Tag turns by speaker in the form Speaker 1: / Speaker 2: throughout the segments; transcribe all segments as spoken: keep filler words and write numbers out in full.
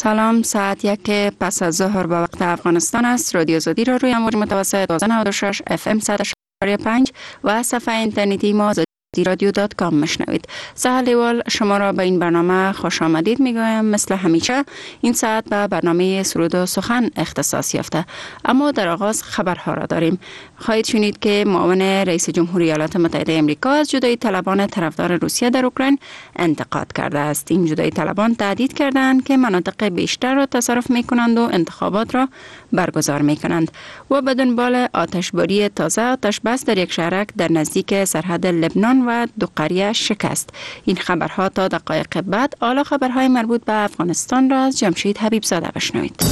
Speaker 1: سلام، ساعت یک پس از ظهر به وقت افغانستان است. رادیو آزادی را روی امواج متوسط دویست و نود و شش اف ام صد و پنج و صفحه اینترنتی ما آزادی رادیو دات کام مشنوید. سهل شما را به این برنامه خوش آمدید میگویم. مثل همیشه این ساعت به برنامه سرود و سخن اختصاص یافته، اما در آغاز خبرها را داریم. خواهید شنید که معاون رئیس جمهوری ایالات متحده آمریکا از جدایی طلبان طرفدار روسیه در اوکراین انتقاد کرده است. این جدایی طلبان تهدید کردند که مناطق بیشتر را تصرف می کنند و انتخابات را برگزار می کنند. و به دنبال آتشباری تازه، آتش بس در یک شهرک در نزدیک سرحد لبنان و دو قریه شکست. این خبرها تا دقایق بعد. حالا خبرهای مربوط به افغانستان را از جمشید حبیب زاده بشنوید.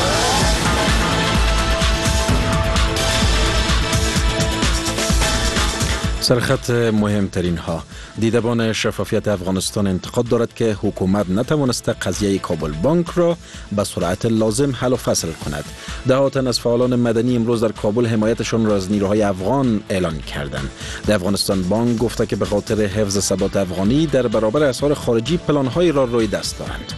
Speaker 2: سرخط مهمترین ها: دیدبان شفافیت افغانستان انتقاد دارد که حکومت نتوانسته قضیه کابل بانک را به سرعت لازم حل و فصل کند. ده تن از فعالان مدنی امروز در کابل حمایتشان را از نیروهای افغان اعلان کردند. در افغانستان بانک گفته که به خاطر حفظ ثبات افغانی در برابر اسعار خارجی پلان‌های را روی دست دارند.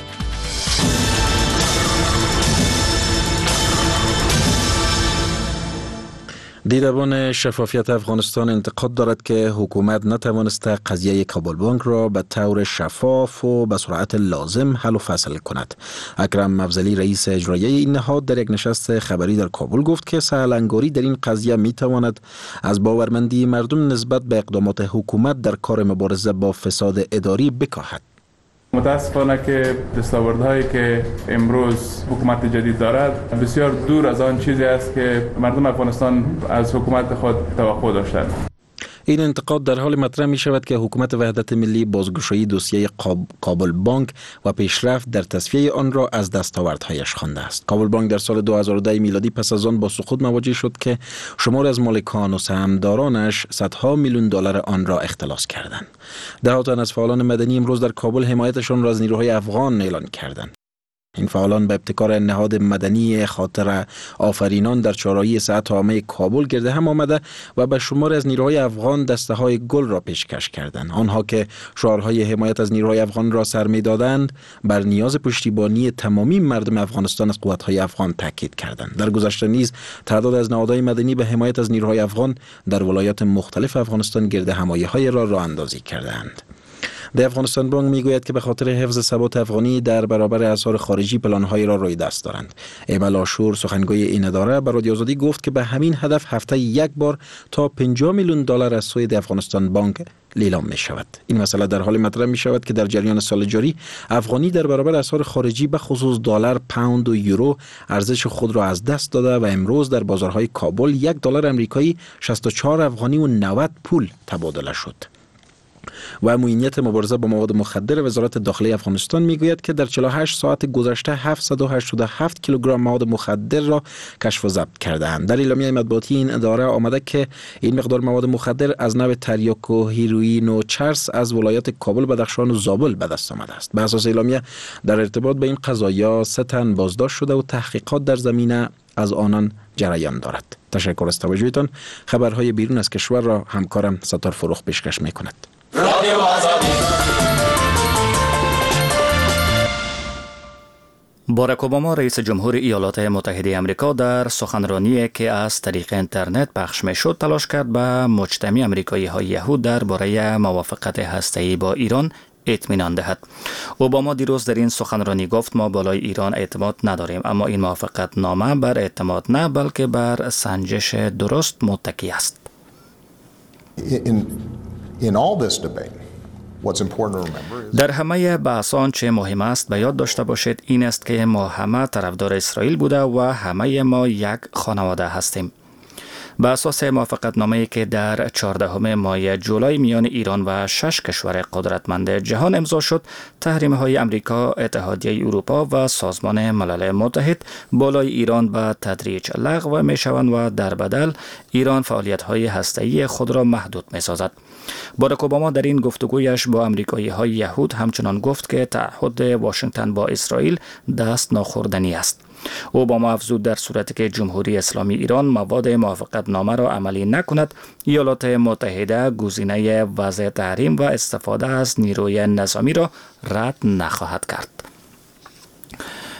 Speaker 2: دیدبان شفافیت افغانستان انتقاد دارد که حکومت نتوانسته قضیه کابل بانک را به طور شفاف و به سرعت لازم حل و فصل کند. اکرم مفضلی رئیس اجرایی این نهاد در یک نشست خبری در کابل گفت که سهل‌انگاری در این قضیه می تواند از باورمندی مردم نسبت به اقدامات حکومت در کار مبارزه با فساد اداری بکاهد.
Speaker 3: متاسفانه که دستاوردهایی که امروز حکومت جدید دارد بسیار دور از آن چیزی است که مردم افغانستان از حکومت خود توقع داشتند.
Speaker 2: این انتقاد در حال مطرح می شود که حکومت وحدت ملی بازگشایی دوسیه کابل بانک و پیشرفت در تصفیه آن را از دستاوردهایش خوانده است. کابل بانک در سال دو هزار و ده میلادی پس از آن با سقوط مواجه شد که شمار از مالکان و سهامدارانش صدها میلیون دلار آن را اختلاس کردند. ده تن از فعالان مدنی امروز در کابل حمایتشان را از نیروهای افغان اعلان کردند. این فعالان به ابتکار نهاد مدنی خاطر آفرینان در چهارراهی ساعت عامه کابل گرد هم آمده و به شمار از نیروهای افغان دسته های گل را پیشکش کردند. آنها که شعارهای حمایت از نیروهای افغان را سر می‌دادند، بر نیاز پشتیبانی تمامی مردم افغانستان از قوت‌های افغان تاکید کردند. در گذشته نیز تعداد از نهادهای مدنی به حمایت از نیروهای افغان در ولایات مختلف افغانستان گرد همایی‌های را راه اندازی کردند. در افغانستان بانک میگوید که به خاطر حفظ ثبات افغانی در برابر اسعار خارجی پلان‌های را روی دست دارند. ایمن آشور سخنگوی این اداره به رادیو آزادی گفت که به همین هدف هفته یک بار تا پنجاه میلیون دلار از سوی افغانستان بانک لیلام می شود. این مسئله در حال مطرح می شود که در جریان سال جاری افغانی در برابر اسعار خارجی به خصوص دلار، پوند و یورو ارزش خود را از دست داده و امروز در بازارهای کابل یک دلار آمریکایی شصت و چهار افغانی و نود پول تبادله شد. و معینیت مبارزه با مواد مخدر وزارت داخلی افغانستان میگوید که در چهل و هشت ساعت گذشته هفتصد و هشتاد و هفت کیلوگرم مواد مخدر را کشف و ضبط کرده‌اند. در اعلامیه مطبوعاتی این اداره آمده که این مقدار مواد مخدر از نوع تریاک و هیروئین و چرس از ولایات کابل، بدخشان و زابل به دست آمده است. به اساس اعلامیه در ارتباط به این قضایا سه تن بازداشت شده و تحقیقات در زمینه از آنان جریان دارد. تشکر از توجهتان. خبرهای بیرون از کشور را همکارم ستار فروخ پیشکش می‌کند. رادیو آزادی.
Speaker 4: باراک اوباما رئیس جمهوری ایالات متحده آمریکا در سخنرانی که از طریق اینترنت پخش می‌شد تلاش کرد به مجتمع آمریکایی‌های یهود درباره موافقت هسته‌ای با ایران اطمینان دهد. اوباما دیروز در این سخنرانی گفت ما بالای ایران اعتماد نداریم، اما این موافقت نامه بر اعتماد نه بلکه بر سنجش درست متکی است.
Speaker 5: In, in all this debate, what's important to remember is...
Speaker 4: در همه بحثان چه مهم است به یاد داشته باشید این است که ما همه طرفدار اسرائیل بوده و همه ما یک خانواده هستیم. به اساس موافقت نامه‌ای که در چهاردهم ماه جولای میان ایران و شش کشور قدرتمند جهان امضا شد، تحریم‌های آمریکا، اتحادیه اروپا و سازمان ملل متحد بالای ایران به تدریج لغو می‌شوند و در بدل ایران فعالیت‌های هسته‌ای خود را محدود می‌سازد. باراک اوباما در این گفتگویش با آمریکایی‌های یهود همچنان گفت که تعهد واشنگتن با اسرائیل دست ناخوردنی است. اوباما افزود در صورتی که جمهوری اسلامی ایران مواد موافقت نامه را عملی نکند، ایالات متحده گزینه وضع تحریم و استفاده از نیروی نظامی را رد نخواهد کرد.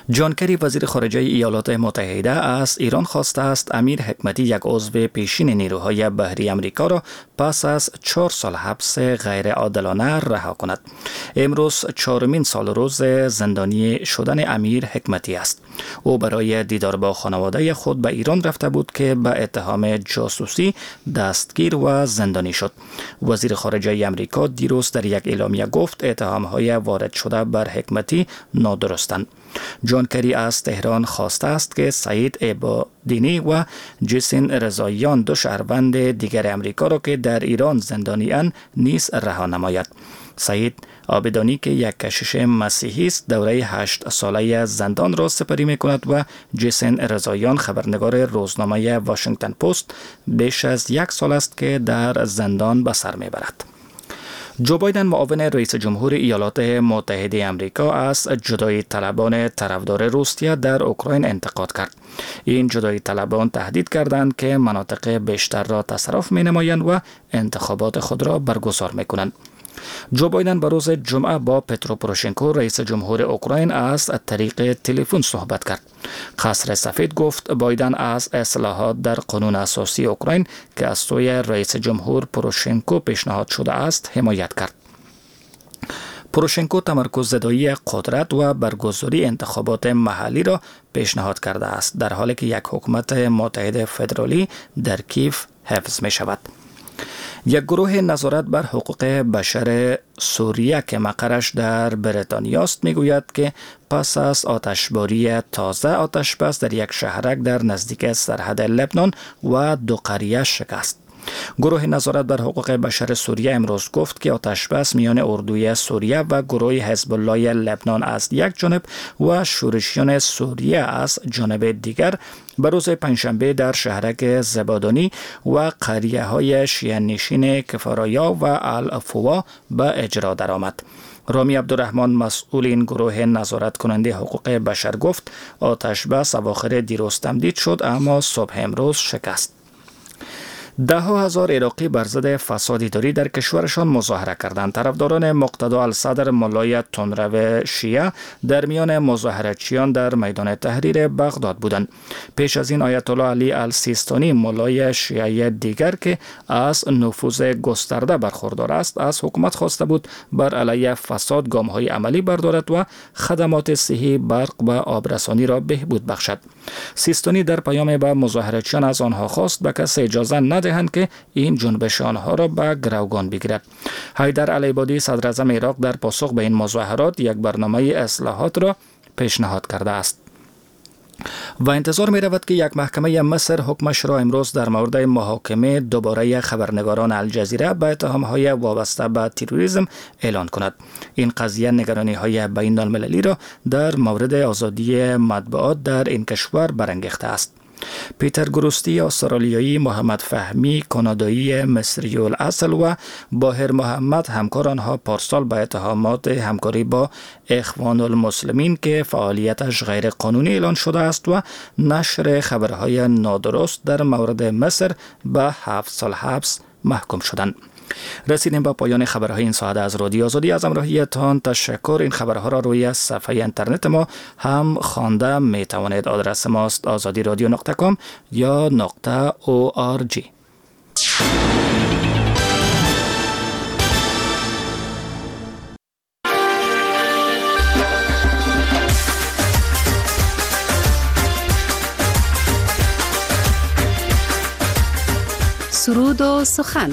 Speaker 4: جان کری وزیر خارجه ایالات متحده از ایران خواسته است امیر حکمتی یک عضو پیشین نیروهای بحری امریکا را پس از چهار سال حبس غیر عادلانه رها کند. امروز چهارمین سال روز زندانی شدن امیر حکمتی است. او برای دیدار با خانواده خود به ایران رفته بود که به اتهام جاسوسی دستگیر و زندانی شد. وزیر خارجه امریکا دیروز در یک اعلامیه گفت اتهام‌های وارد شده بر حکمتی نادرستند. جان کری از تهران خواسته است که سعید عبادینی و جیسن رضاییان دو شهروند دیگر امریکا را که در ایران زندانی‌اند نیز رها نماید. سعید عابدانی که یک کشیش مسیحی است دوره هشت ساله زندان را سپری می کند و جیسن رضاییان خبرنگار روزنامه واشنگتن پست بیش از یک سال است که در زندان به سر می برد. جو بایدن معاون رئیس جمهور ایالات متحده آمریکا از جدایی طلبان طرفدار روسیه در اوکراین انتقاد کرد. این جدایی طلبان تهدید کردند که مناطق بیشتر را تصرف می نمایند و انتخابات خود را برگزار می کنند. جو بایدن به روز جمعه با پترو پوروشنکو رئیس جمهور اوکراین از طریق تلفن صحبت کرد. قصر سفید گفت بایدن از اصلاحات در قانون اساسی اوکراین که از سوی رئیس جمهور پوروشنکو پیشنهاد شده است حمایت کرد. پوروشنکو تمرکز زدایی قدرت و برگزاری انتخابات محلی را پیشنهاد کرده است در حالی که یک حکومت متحد فدرالی در کیف حفظ می شود. یک گروه نظارت بر حقوق بشر سوریه که مقرش در بریتانیا است میگوید که پس از آتشباری تازه آتشبس در یک شهرک در نزدیک سرحد لبنان و دو قریه شکست. گروه نظارت بر حقوق بشر سوریه امروز گفت که آتشبس میان اردوی سوریه و گروه حزب الله لبنان از یک جانب و شورشیان سوریه از جانب دیگر به روز پنجشنبه در شهرک زبادانی و قریه های شیعه نشین کفرایا و الفوا به اجرا درآمد. رامی عبدالرحمن مسئول این گروه نظارت کننده حقوق بشر گفت آتشبس اواخر دیروز تمدید شد اما صبح امروز شکست. ده ها هزار عراقی بر ضد فساد اداری در کشورشان مظاهره کردند. طرفداران مقتدی الصدر مولای تندرو شیعه در میان مظاهره‌چیان در میدان تحریر بغداد بودند. پیش از این آیت الله علی السیستانی مولای شیعه دیگر که از نفوذ گسترده برخوردار است از حکومت خواسته بود بر علیه فساد گام‌های عملی بردارد و خدمات صحی، برق و آبرسانی را بهبود بخشد. سیستانی در پیام به مظاهره‌چیان از آنها خواست به کسی اجازه ندهند که این جنبش آنها را به گروگان بگیرد. حیدر العبادی صدر اعظم عراق در پاسخ به این مظاهرات یک برنامه اصلاحات را پیشنهاد کرده است. و انتظار می رود که یک محکمه مصر حکمش را امروز در مورد محاکمه دوباره خبرنگاران الجزیره به اتهام‌های وابسته به تروریسم اعلان کند. این قضیه نگرانی های بین المللی را در مورد آزادی مطبوعات در این کشور برانگیخته است. پیتر گروستی استرالیایی، محمد فهمی کانادایی مصری الاصل و باهر محمد همکار آنها پارسال به اتهامات همکاری با اخوان المسلمین که فعالیتش غیر قانونی اعلان شده است و نشر خبرهای نادرست در مورد مصر به هفت سال حبس محکوم شدند. رسیدیم به پایان خبرهای این ساعت از رادیو آزادی. از همراهیتان تشکر. این خبرها را روی صفحه اینترنت ما هم خوانده می توانید. آدرس ماست آزادی رادیو نقطه کام یا نقطه او آر جی.
Speaker 1: سرود و سخن.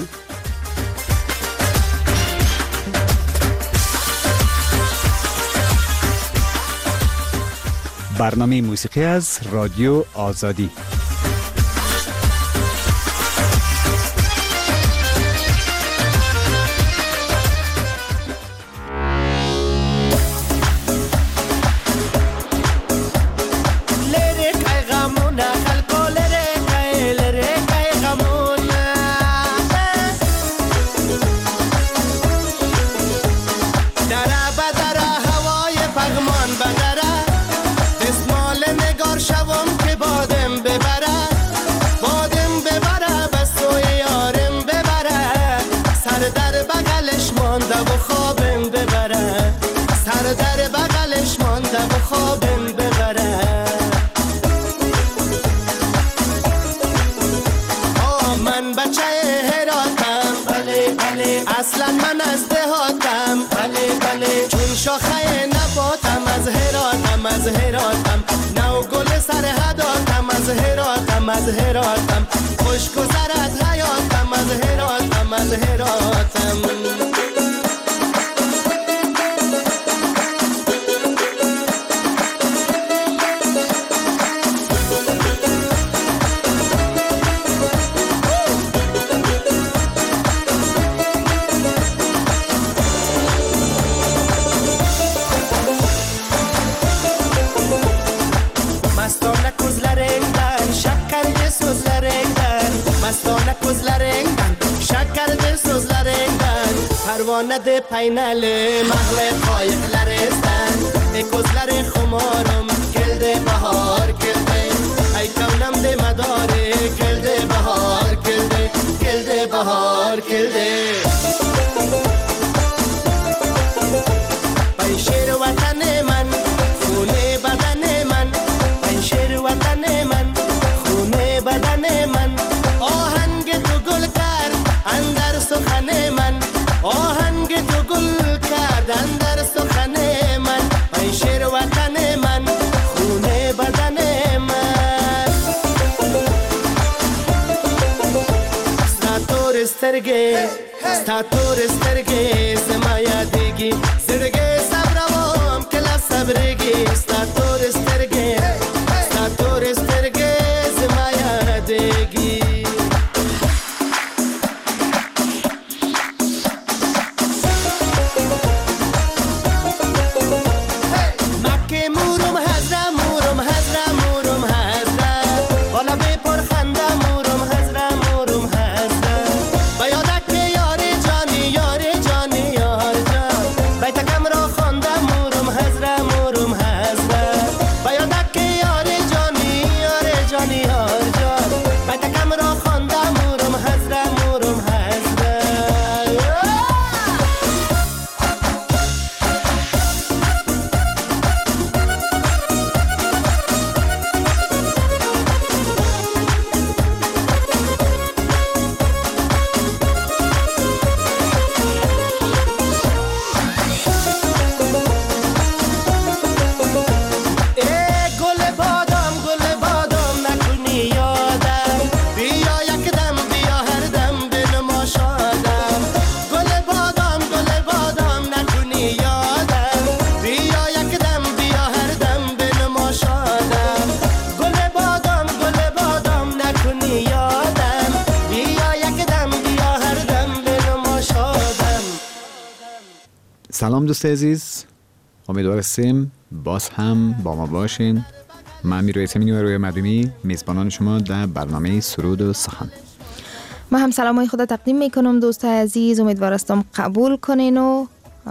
Speaker 6: برنامه موسیقی از رادیو آزادی.
Speaker 7: شوم که بادم ببر نباتم از هراتم از هراتم نو گل سرحداتم از هراتم از هراتم خوش گذرد حیاتم از هراتم از هراتم پروانه ده پینل محل قایق لرستن ای کزلر خمارم کلده بهار کلده ای کونم ده مداره کلده بهار کلده کلده بهار کلده پای شیر وطن من خونه بدن من پای شیر وطن من خونه بدن من آهنگ تو گل کرد اندر سخن من آهنگ تو گل کردن در سخن من ای شیر وطن من خونه بدن من ستاتور استرگه ستاتور استرگه سمایا دیگی سرگه صبروام کلا صبرگی ستاتور استرگه ستاتور استرگه سمایا دیگی
Speaker 6: سلام دوست عزیز، امیدوار هستیم باز هم با ما باشین. من امیر یاسمینی و رویا مدومی میزبانان شما در برنامه سرود و سخن.
Speaker 8: ما هم سلامای خدا تقدیم میکنم دوست عزیز، امیدوار هستم قبول کنین و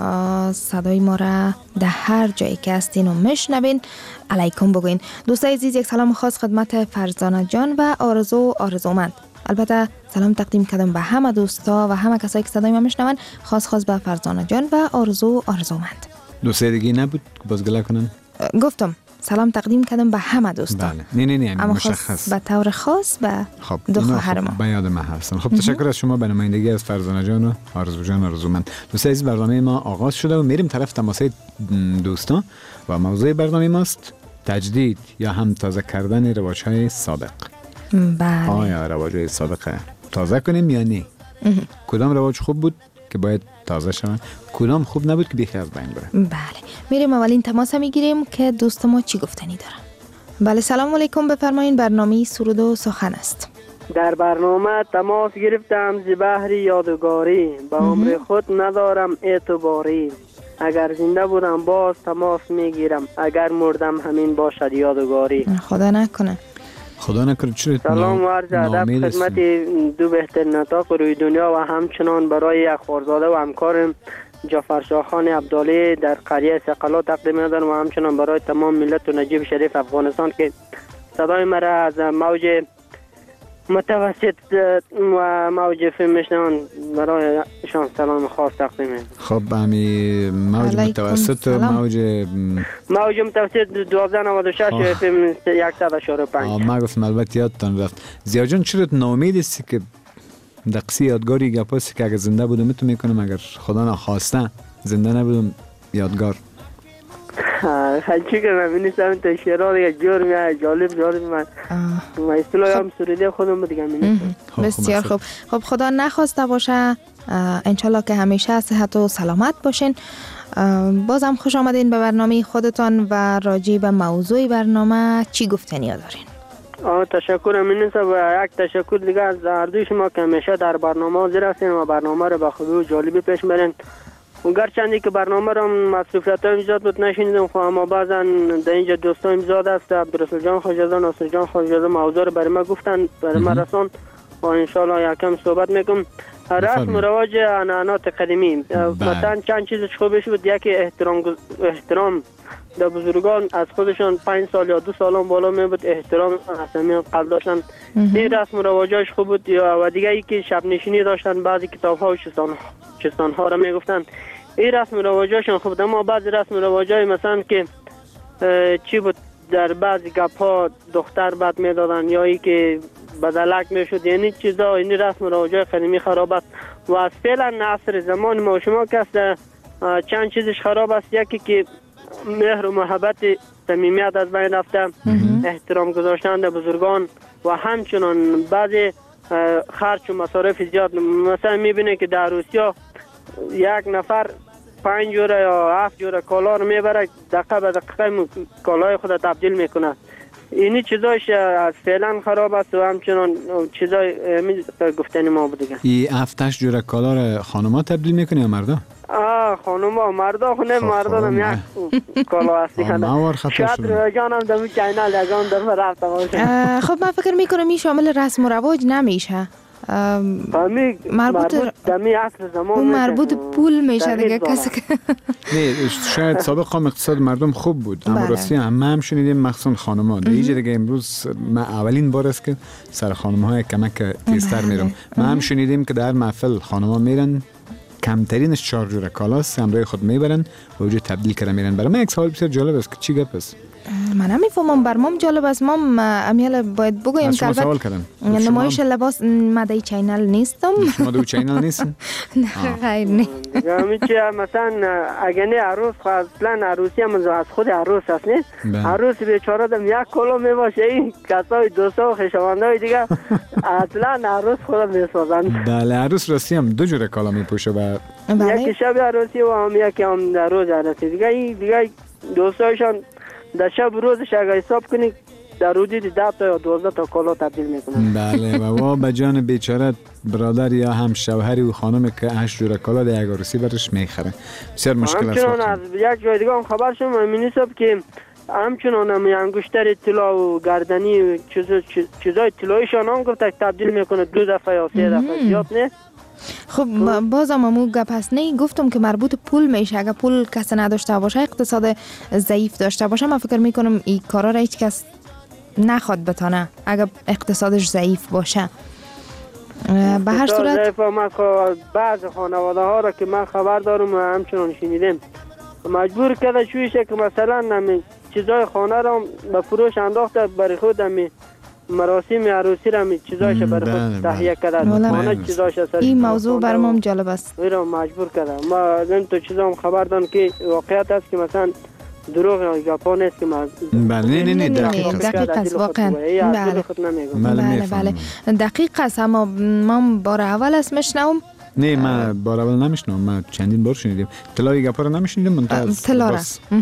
Speaker 8: صدای ما را در هر جایی که هستین و میشنوین علیکم بگوین. دوست عزیز، یک سلام خاص خدمت فرزانه جان و آرزو آرزومند. البته سلام تقدیم کردم به همه دوستا و همه کسایی که صدای ما میشنون، خاص خاص به فرزانه جان و آرزو آرزومند.
Speaker 6: دوست دیگه نبود بازگله کنن؟
Speaker 8: گفتم سلام تقدیم کردم به همه دوستا.
Speaker 6: بله. نه نه نه
Speaker 8: اما
Speaker 6: مشخص
Speaker 8: به طور خاص به
Speaker 6: خب
Speaker 8: دو خواهر ما.
Speaker 6: به یاد ما هستن. خب تشکر از شما به نمایندگی از فرزانه جان و آرزو جان آرزومند. دوست عزیز، برنامه ما آغاز شده و میریم طرف تماسه دوستان و موضوع برنامه ماست تجدید یا هم تازه کردن رواج‌های سابق.
Speaker 8: بله.
Speaker 6: آیا رواج‌های سابق تازه کنیم یا نه؟ کدام رواج خوب بود که باید تازه شوند، کدام خوب نبود که بیخی از بین بره؟
Speaker 8: بله. میریم اولین تماس میگیریم که دوست ما چی گفتنی دارن. بله سلام علیکم، بفرمایید. برنامه سرود و سخن است.
Speaker 9: در برنامه تماس گرفتم ز بحر یادگاری، به عمر خود ندارم اعتباری. اگر زنده بودم باز تماس میگیرم، اگر مردم همین باشد یادگاری.
Speaker 8: خدا نکنه.
Speaker 6: خدا نکنه. چرا؟
Speaker 9: سلام و عرض ادب خدمت دو بهترین نطاق روی دنیا و همچنان برای اخبارزاده و همکارم جعفرشاه خان عبدالی در قریه سقلا تقدیم می‌دارم و همچنان برای تمام ملت و نجیب شریف افغانستان که صدای مرا از موج متوسط و موج فیلم میشنون، برای شان سلام خاص تقدیم می‌کنم.
Speaker 6: خب همین موج متوسط و موج
Speaker 9: موج متوسط دوازده نود و شش فیلم صد و چهل و پنج.
Speaker 6: آه ما گفتم البته یادتان رفت. زیاد جان چرا ناامید هستی که دقیقی یادگاری گپاسی که اگر زنده بودم تو میکنم، اگر خدا نخواسته زنده نبودم یادگار
Speaker 9: خیلی که من می‌نویسم تا شعرها دیگه جور میاد، جالب جالب من ما اصطلاحی هم سروده خودم دیگه می‌نویسم.
Speaker 8: بسیار خوب. خب خدا نخواسته باشه انشالله که همیشه صحت و سلامت باشین. بازم خوش آمدین به برنامه خودتان و راجع به موضوع برنامه چی گفتنی دارین؟
Speaker 9: آه تشکر امینسا و یک تشکر دیگه از هر دوی شما که همیشه در برنامه حاضر هستین و برنامه رو به خوبی و جالبی پیش برین. و گرچندی که برنامه رو مسئولیت های زیاد بود نشینیدم، خب اما بعضا در اینجا دوستان زیاد است، عبدالرسول جان خوشزاده، ناصر جان خوشزاده موضوع رو برای ما گفتن، برای ما رسون و انشالله یکم صحبت میکنم. رسم و رواج عنعنات قدیمی مثلا چند چیز خوبش بود. یکی احترام احترام در بزرگان از خودشان پنج سال یا دو سال هم بالا می بود، احترام اسامی قلب داشتن. این رسم و رواجاش خوب بود. یا و دیگه ای که شب نشینی داشتن، بعضی کتاب ها و چستان چستان ها را می گفتن. این رسم و رواجاشون خوب بود. اما بعضی رسم و رواجای مثلا که چی بود، در بعضی گپ ها دختر بد می دادن یا ای که بدلک می شد، یعنی چیزا این رسم و رواجای قدیمی خراب است. و از فعلا عصر زمان ما شما که چند چیزش خراب است. یکی که مهر و محبت صمیمیت از بین رفته، احترام گذاشتن به بزرگان و همچنان بعضی خرچ و مصارف زیاد. مثلا میبینه که در روسیه یک نفر پنج جوره یا هفت جوره کالا رو میبره، دقیقه به دقیقه کالای خود تبدیل میکنه. اینی چیزایش از فعلا خراب است و همچنان چیزای گفتنی ما بود دیگه.
Speaker 6: ای هفتش جوره کالا رو خانوما تبدیل میکنه یا مردا؟
Speaker 9: آه خانوما مردا خونه مردا هم یک کالا هستی کنه. شاید رویجان هم دمی چینل یکان در رفته باشه.
Speaker 8: خب من فکر میکنم این شامل رسم و رواج نمیشه.
Speaker 9: مربوط دمی عصر زمان
Speaker 8: اون مربوط پول میشه دیگه کسی که
Speaker 6: نه شاید سابق هم اقتصاد مردم خوب بود، اما راستی همه هم شنیدیم مخصوصا خانم‌ها دیگه دیگه امروز من اولین بار است که سر خانم‌ها کمک تیزتر میرم. ما هم شنیدیم که در محفل خانم‌ها میرن کمترینش چهار جوره کالاست همراه خود میبرن و اونجا تبدیل کردن میرن. برای من یک سوال بسیار جالب است که چی گپ است؟
Speaker 8: من نمیفهمم، برام جالب است. ما امیال باید بگویم که
Speaker 6: البته
Speaker 8: نمایش لباس مدعی چینل نیستم.
Speaker 6: شما دو چینل نیستین؟
Speaker 8: نه خیر نه.
Speaker 9: همین چی مثلا اگه نه عروس اصلا عروسی هم از خود عروس است نه. عروس بیچاره دم یک کلو میباشه، این کسای دوستا و خویشاوندای دیگه اصلا عروس خود میسازن.
Speaker 6: بله عروس راستی هم دو جوره کالا میپوشه و
Speaker 9: یکی شب عروسی و هم یکی هم در روز عروسی. دیگه این دیگه دوستایشان در شب روزش اگه حساب کنی در حدود ده تا یا دوازده تا کالا تبدیل میکنن.
Speaker 6: بله و وا به جان بیچاره برادر یا هم شوهری و خانم که هشت جوره کالا در یک عروسی برش میخره. بسیار مشکل است.
Speaker 9: همچنان از یک جای دیگه هم خبر شدم مینیسب که همچنان هم انگشتر طلا و گردنی و چیزای طلاییشان هم گفت تبدیل میکنه دو دفعه یا سه دفعه زیاد نه.
Speaker 8: خب بازم امو گپ هست نه، گفتم که مربوط پول میشه. اگه پول کس نداشته باشه، اقتصاد ضعیف داشته باشه، من فکر میکنم این کارا را هیچ کس نخواد بتانه اگه اقتصادش ضعیف باشه. به هر صورت
Speaker 9: ضعیف ما بعض خانواده ها را که من خبر دارم و همچنان شنیدم مجبور کرده شویشه که مثلا نمی چیزای خانه را به فروش انداخته برای خود می مراسم عروسی را می چیزایش برای خود تهیه کرده. خانه چیزایش سر
Speaker 8: این موضوع برام جالب است.
Speaker 9: میرم مجبور کرده. ما این تو چیزا هم خبر دارم که واقعیت است که مثلا دروغ یا پا نیست که ما
Speaker 6: بله نه نه دقیق است.
Speaker 8: دقیق است واقعا. بله بله بله دقیق است. اما ما بار اول است میشنوم.
Speaker 6: نه من بار اول نمیشنوم، من چندین بار شنیدم. طلای گپا رو نمیشنیدم من
Speaker 8: طلا.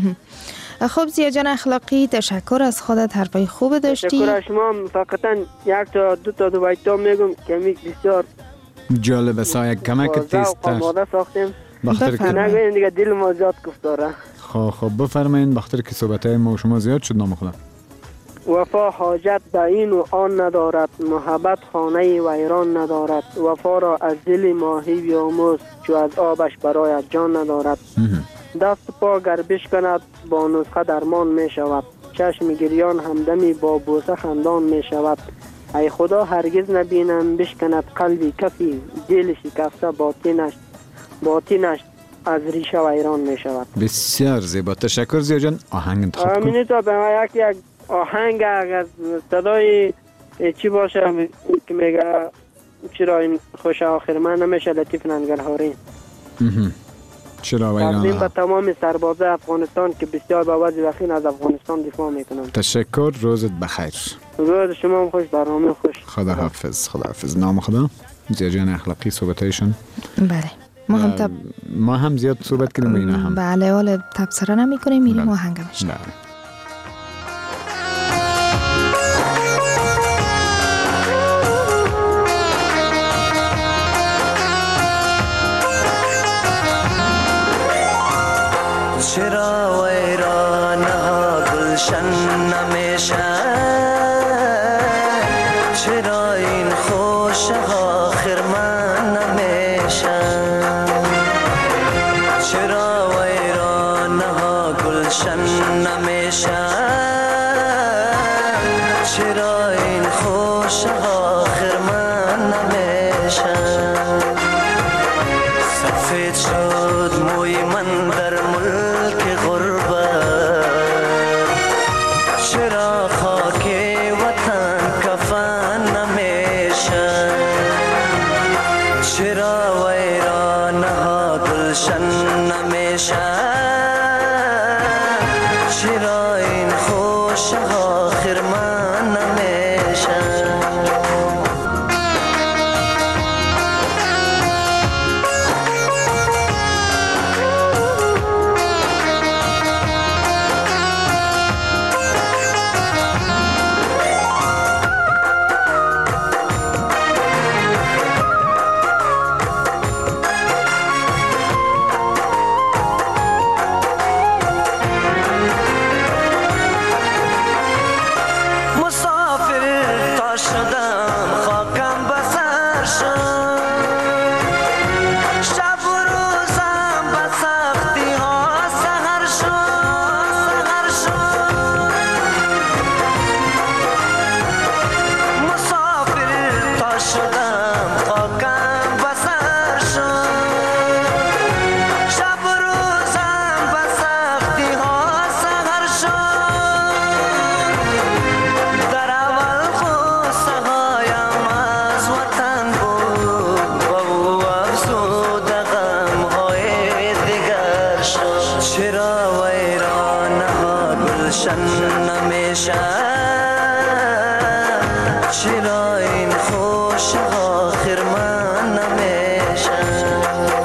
Speaker 8: خب زیا جان اخلاقی تشکر از خودت، حرفای خوب داشتی.
Speaker 9: تشکر از شما. فقط یک تا دو تا دو بیتا میگم که می بسیار
Speaker 6: جالب است. یک کمک تیزتر
Speaker 9: آماده ساختیم.
Speaker 6: بخاطر که
Speaker 9: نگوین دیگه دل ما زیاد گفت داره.
Speaker 6: خب خب بفرمایید. بخاطر که صحبت‌های ما و شما زیاد شد نام خدا.
Speaker 9: وفا حاجت به این و آن ندارد، محبت خانه ویران ندارد. وفا را از دل ماهی بیاموز، چو از آبش برای جان ندارد. دست پا گر بشکند با نسخه درمان می شود. چشم گریان همدمی با بوسه خندان می شود. ای خدا هرگز نبینم بشکند قلبی کسی، دل شکسته باطینش باطینش از ریشه ویران می شود.
Speaker 6: بسیار زیبا. تشکر زیا جان. آهنگ انتخاب کن.
Speaker 9: امینی تا به ما یک یک آهنگ از صدای چی باشه که میگه چرا این خوش آخر من نمیشه لطیف ننگرهاری.
Speaker 6: چرا و ایران
Speaker 9: تقدیم
Speaker 6: ها؟
Speaker 9: به تمام سربازای افغانستان که بسیار به وجه وخیم از افغانستان دفاع میکنم.
Speaker 6: تشکر، روزت بخیر.
Speaker 9: روز شما هم خوش، برنامه خوش.
Speaker 6: خدا حافظ. خدا حافظ. نام خدا. زیاد جان اخلاقی صحبتایشون.
Speaker 8: بله ما هم تب...
Speaker 6: ما هم زیاد صحبت کنیم و اینا هم.
Speaker 8: بله حالا تبصره نمی کنیم، میریم و هنگامش.
Speaker 6: بله.
Speaker 7: چرا ویرانه ها گلشن نمیشن، چرا این خوشه ها خرمن نمیشن، چرا ویرانه ها گلشن نمیشن، چرا این خوشه ها خرمن نمیشن. سفید شد موی من در ملک غربت، چرا خاک وطن کفن نمیشن، چرا ویرانه ها گلشن نمیشن، چرا این خوشه ها خرمن نمیشن. چرا این خوش آخر من نمیشن.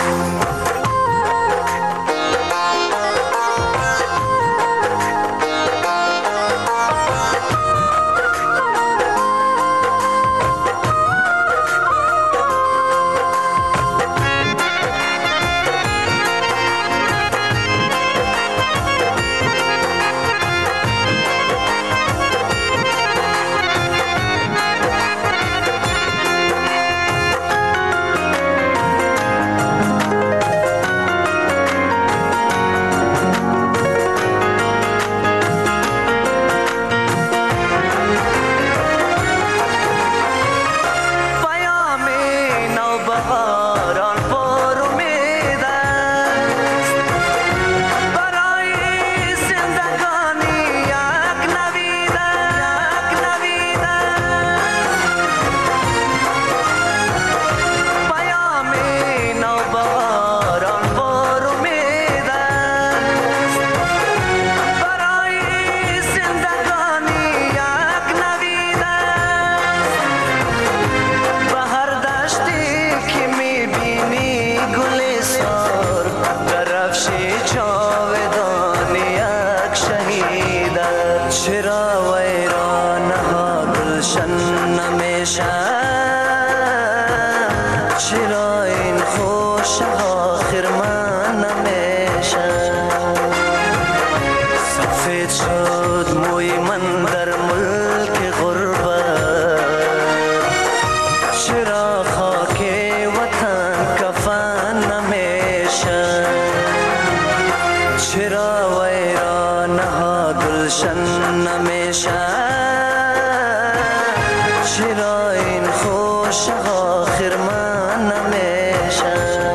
Speaker 7: چرا ویرانه ها گلشن نمیشن، چرا این خوش ها خرمن نمیشن. سفید شد موی من در ملک غربت، چرا خاک وطن کفن نمیشن. چرا ویرانه ها گلشن نمیشن، چرا این خوش ها خرمن نمیشن.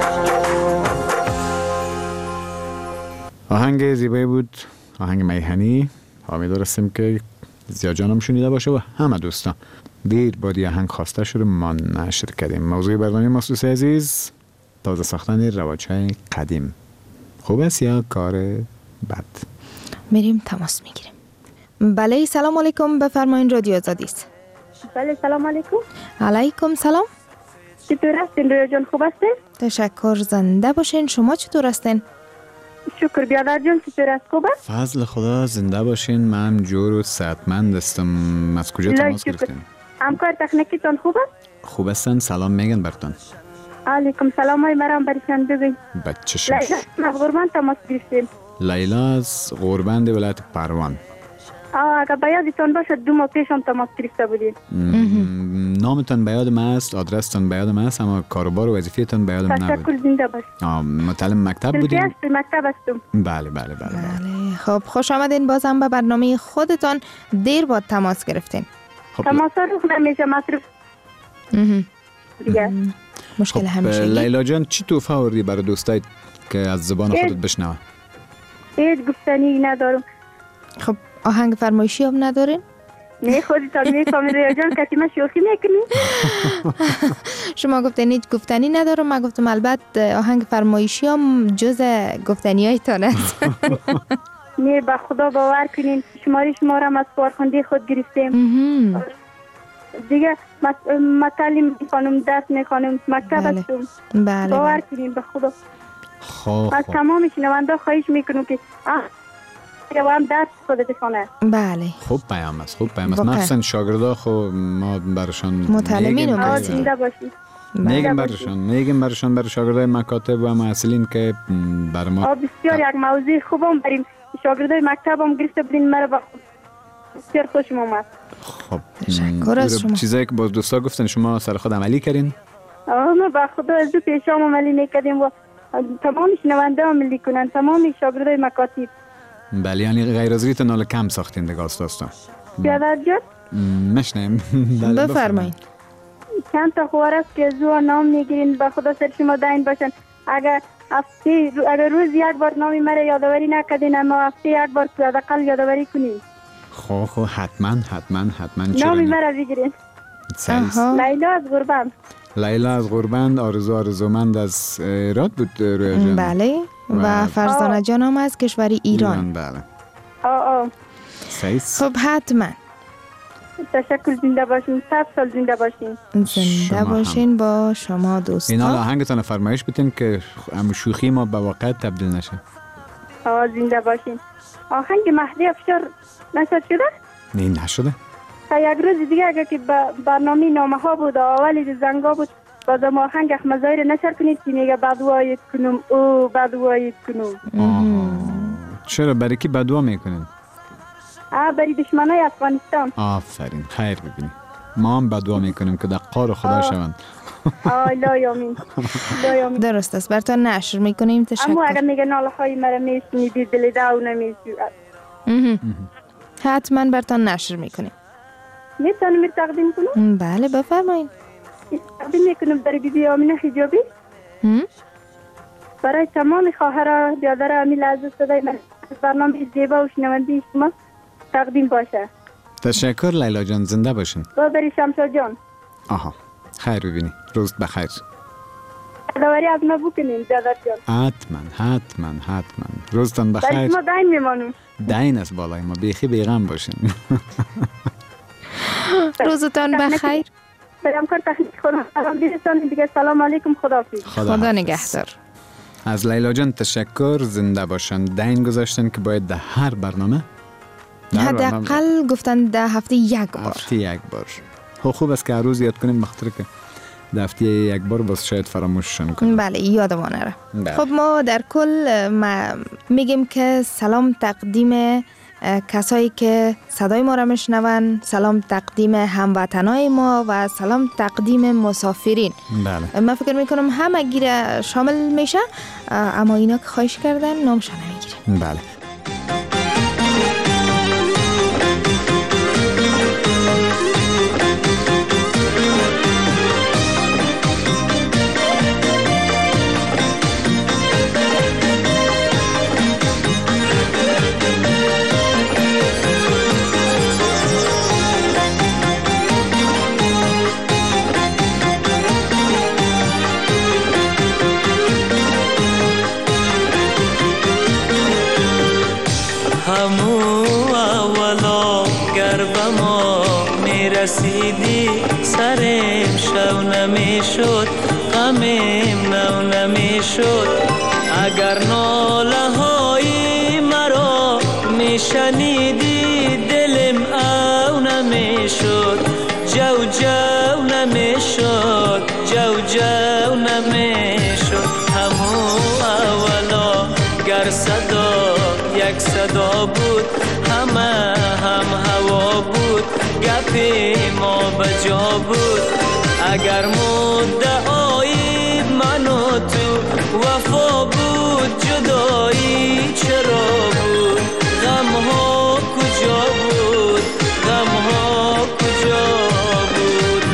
Speaker 6: آهنگ زیبایی بود، آهنگ میهنی. امیدوار هستیم که زیاد جانم شنیده باشه و همه دوستان. دیر بادی آهنگ خواسته شده ما نشر کردیم. موضوع برنامه ما دوست عزیز تازه ساختن رواج‌های قدیم. خوب است یا کار بد؟
Speaker 8: میریم تماس میگیریم. بله سلام علیکم، بفرمایین رادیو آزادی است.
Speaker 10: بله سلام علیکم.
Speaker 8: علیکم سلام.
Speaker 10: چطور هستین رویا جان، خوب هستین؟
Speaker 8: تشکر، زنده باشین. شما چطور هستین؟
Speaker 10: شکر. بیادر جان چطور است، خوب است؟
Speaker 6: فضل خدا، زنده باشین. من جور و صحتمند هستم. از کجا تماس گرفتین؟
Speaker 10: همکار تکنیکیتون خوب است؟
Speaker 6: خوب هستن، سلام میگن برتون.
Speaker 10: علیکم سلام های مرام بریشان بگوی.
Speaker 6: بچه شمش.
Speaker 10: لیلا از غربان تماس گرفتیم.
Speaker 6: لیلا از غربند ولایت پروان.
Speaker 10: آه اگر بیادتون باشد دو ماه پیش هم تماس گرفته بودیم.
Speaker 6: نامتون بیاد ما است، آدرستون بیاد ما است، اما کاروبار و وظیفه‌تون بیاد ما نبود.
Speaker 10: تشکر، زنده باش.
Speaker 6: متعلم مکتب بودین؟
Speaker 10: است مکتب هستم.
Speaker 6: بله بله بله.
Speaker 8: بله خب خوش آمدین بازم به برنامه خودتان. دیر بعد تماس گرفتین.
Speaker 10: خب تماس روح نمیشه مصرف. دیگه
Speaker 8: مشکل همیشه.
Speaker 6: لیلا جان چی توفه آوردی برای دوستای که از زبان خودت بشنوه؟
Speaker 10: هیچ گفتنی ندارم.
Speaker 8: خب آهنگ فرمایشی هم ندارین؟
Speaker 10: نه خودتان میفهمی رویا جان که ما شوخی میکنی.
Speaker 8: شما گفتین هیچ گفتنی ندارم، من گفتم البته آهنگ فرمایشی هم جز گفتنی هایتان است.
Speaker 10: نه به خدا باور کنین شماری شما را از کارخانه خود گرفتیم. دیگه مطالب میخوانم، درس میخوانم، مکتب هستم.
Speaker 8: بله
Speaker 10: باور کنین به خدا.
Speaker 6: خب
Speaker 10: از تمام شنونده خواهش میکنم که و هم درس خودت بخونه.
Speaker 8: بله
Speaker 6: خوب پیام است، خوب پیام است. مخصوصا شاگردا خو ما برشان
Speaker 8: متعلمین رو
Speaker 10: زنده باشید.
Speaker 6: میگم برشان میگم برشان برای شاگردای مکاتب و معلمین که بر ما
Speaker 10: بسیار یک موضوع خوبم بریم. شاگردای مکتب هم گرفته بودین مرا با بسیار خوشم اومد.
Speaker 6: خب
Speaker 8: تشکر از شما.
Speaker 6: چیزایی که باز دوستا گفتن شما سر خود عملی کردین؟
Speaker 10: آه ما با خدا از دو پیشام عملی میکردیم و تمام شنونده عملی کنن، تمام شاگردای مکاتب.
Speaker 6: بله یعنی غیر از ریتون حالا کم ساختین دیگه استاد.
Speaker 10: بیادر جان
Speaker 6: نشنیم.
Speaker 8: بفرمایید.
Speaker 10: چند تا خوار است که زو نام میگیرین به خدا سر شما داین باشن. اگر هفته اگر روز یک بار نامی مرا یادآوری نکردین اما هفته یک بار حداقل یادآوری کنین.
Speaker 6: خب خب حتما حتما حتما
Speaker 10: نامی مرا بگیرین. لیلا از غربند.
Speaker 6: لیلا از غربند. آرزو آرزومند از ایران بود رویا جان.
Speaker 8: بله و فرزانه جان هم از کشور ایران.
Speaker 6: ایران بله.
Speaker 10: آه آه.
Speaker 8: خب حتما.
Speaker 10: تشکر، زنده باشین. صد سال زنده باشین.
Speaker 8: زنده باشین با شما دوستا.
Speaker 6: این حالا آهنگتان فرمایش بتین که هم شوخی ما به واقع تبدیل نشه.
Speaker 10: آه زنده باشین. آهنگ مهدی افشار نشد شده؟
Speaker 6: نه نشده.
Speaker 10: تا یک روز دیگه اگر که برنامه نامه ها بود اولی زنگا بود بازم آهنگ احمدزایی نشر کنید که میگه بدوایت کنم او بدوایت کنم.
Speaker 6: چرا برای کی بدوا میکنین؟
Speaker 10: آه برای دشمنای افغانستان.
Speaker 6: آفرین، خیر ببینید ما هم بدوا میکنیم که در قار خدا شوند.
Speaker 10: آه لا یامین لا یامین.
Speaker 8: درست است، براتون نشر میکنیم. تشکر.
Speaker 10: اما اگر میگه ناله های مرا میشنیدید دل داو نمیشید
Speaker 8: حتما براتون نشر میکنیم.
Speaker 10: میتونم می تقدیم کنم؟
Speaker 8: بله بفرمایید.
Speaker 10: تقدیم میکنم برای بی بی آمینه حجابی، برای تمام خواهرها بیادر امیل عزیز صدای من برنامه زیبا و شنونده شما تقدیم باشه.
Speaker 6: تشکر لیلا جان، زنده باشین.
Speaker 10: و برای شمشاد جان.
Speaker 6: آها خیر ببینی، روز بخیر.
Speaker 10: یادآوری از ما بکنین بیادر جان.
Speaker 6: حتما حتما حتما. روزتان بخیر.
Speaker 10: برای شما داین میمانم.
Speaker 6: داین است بالای ما، بیخی بیغم باشین.
Speaker 8: روزتان بخیر.
Speaker 10: برام کار تخنیک خودم سلام دیرستان دیگه. سلام علیکم، خداحافظ.
Speaker 8: خدا, خدا نگهدار.
Speaker 6: از لیلا جان تشکر، زنده باشن. داین گذاشتن که باید در هر برنامه
Speaker 8: حداقل گفتن در هفته یک بار.
Speaker 6: هفته یک بار. خب خوب است که هر روز یاد کنیم، بخاطر که در هفته یک بار باز شاید فراموششون کنیم.
Speaker 8: بله یادمان نره. خب ما در کل ما میگیم که سلام تقدیم کسایی که صدای ما را میشنون، سلام تقدیم هموطنای ما و سلام تقدیم مسافرین.
Speaker 6: بله.
Speaker 8: من فکر میکنم همه گیره شامل میشه، اما اینا که خواهش کردن نامشان نمیگیره.
Speaker 6: بله.
Speaker 11: همو اولا گر به ما میرسیدی سرم شو نمیشد غمم نو نمیشد اگر ناله های مرا میشنیدی دلم او نمیشد جو جو نمیشد جو جو نمیشد همو اولا گر صدا یک صدا بود همه هم هوا بود گپ ما بجا بود اگر مدعای من و تو وفا بود جدایی چرا بود غم ها کجا بود غم ها کجا بود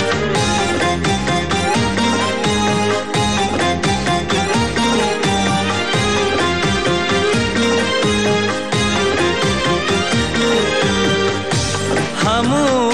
Speaker 11: همو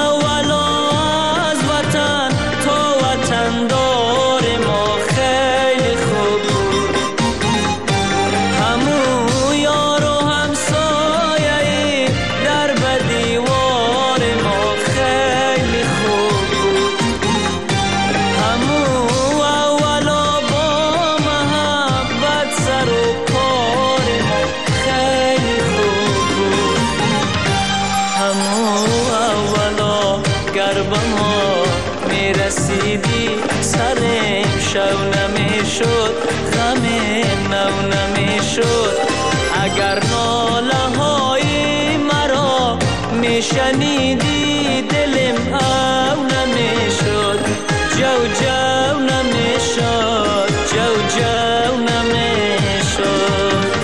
Speaker 11: شو نمیشد غمم نو نمیشد اگر ناله های مرا میشنیدی دلم او نمیشد جو جو نمیشد جو جو نمیشد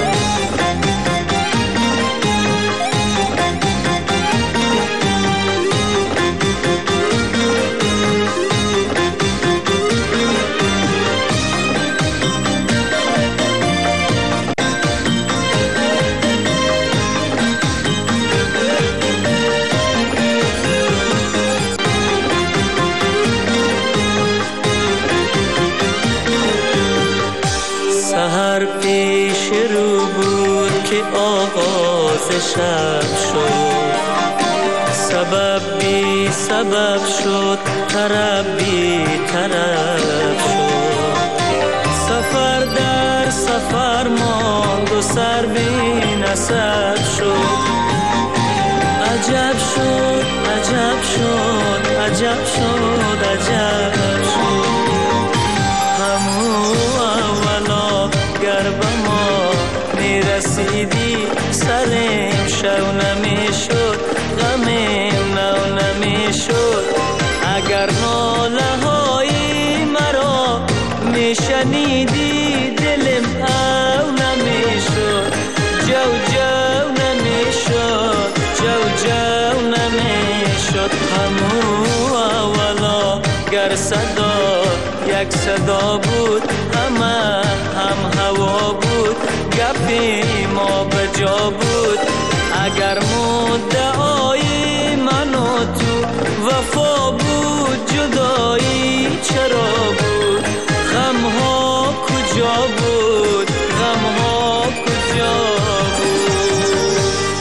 Speaker 11: پیش رو بود که آغاز شب شد سبب بی سبب شد طرب بی طرب شد سفر در سفر ماند و سر بی نسب شد عجب شد عجب شد عجب شد عجب شد همو اولا گر به ما میرسیدی سرم شو نمیشد غمم نو نمیشد اگر ناله های مرا میشنیدی دلم او نمیشد جو جو نمیشد جو جو نمیشد همو اولا گر صدا یک صدا بود همه هم هوا بود گپ ما بجا بود اگر مدعای من و تو وفا بود جدایی چرا بود غم ها کجا بود غم ها کجا بود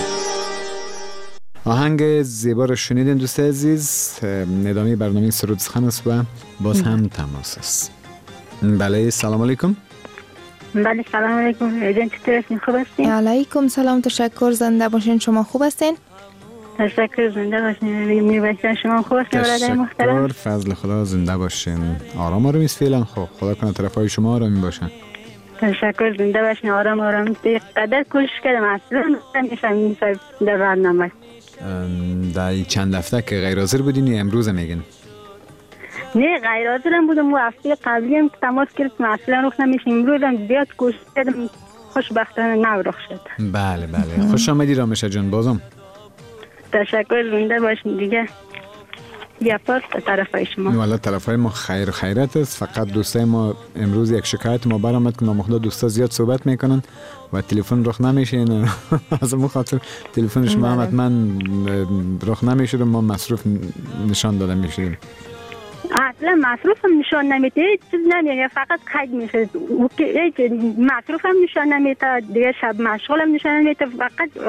Speaker 6: آهنگ زیبا رو شنیدین دوست عزیز. ادامه برنامه سرود سخن است و باز هم تماس است. بله سلام علیکم.
Speaker 10: بله سلام علیکم. ایجان چطور هستین؟ خوب هستین؟
Speaker 8: علیکم سلام، تشکر، زنده باشین. شما خوب هستین؟
Speaker 10: تشکر، زنده باشین. میباشین شما خوب هستین؟ برادر محترم
Speaker 6: تشکر، فضل خدا، زنده باشین. آرام آرام است فعلا. خب خدا کنه طرفای شما آرامی باشن.
Speaker 10: تشکر، زنده باشین. آرام آرام. قدر کوشش کردم اصلا نمیشم در برنامه.
Speaker 6: در چند هفته که غیر حاضر بودین امروز میگن؟
Speaker 10: نه غیر حاضرم بودم و هفته قبلی هم تماس گرفتم اصلا رخ نمیشه. امروز هم زیاد کوشش کردم خوشبختانه نو رخ شد.
Speaker 6: بله بله خوش آمدی رامشه جان. بازم
Speaker 10: تشکر، زنده باشین. دیگه یا پاس طرفای شما
Speaker 6: والا طرفای ما خیر خیرت است. فقط دوستای ما امروز یک شکایت ما برآمد که نامخدا دوستا زیاد صحبت میکنن و تلفن رخ نمیشه. از اون خاطر تلفن شما هم حتما رخ نمیشه و ما مصروف نشان داده میشیم.
Speaker 10: اصلا مصروف هم نشان نمیده، هیچ چیز نمیده، فقط قید میشه. مصروف هم نشان نمیده، دیگه شب مشغول هم نشان نمیده، فقط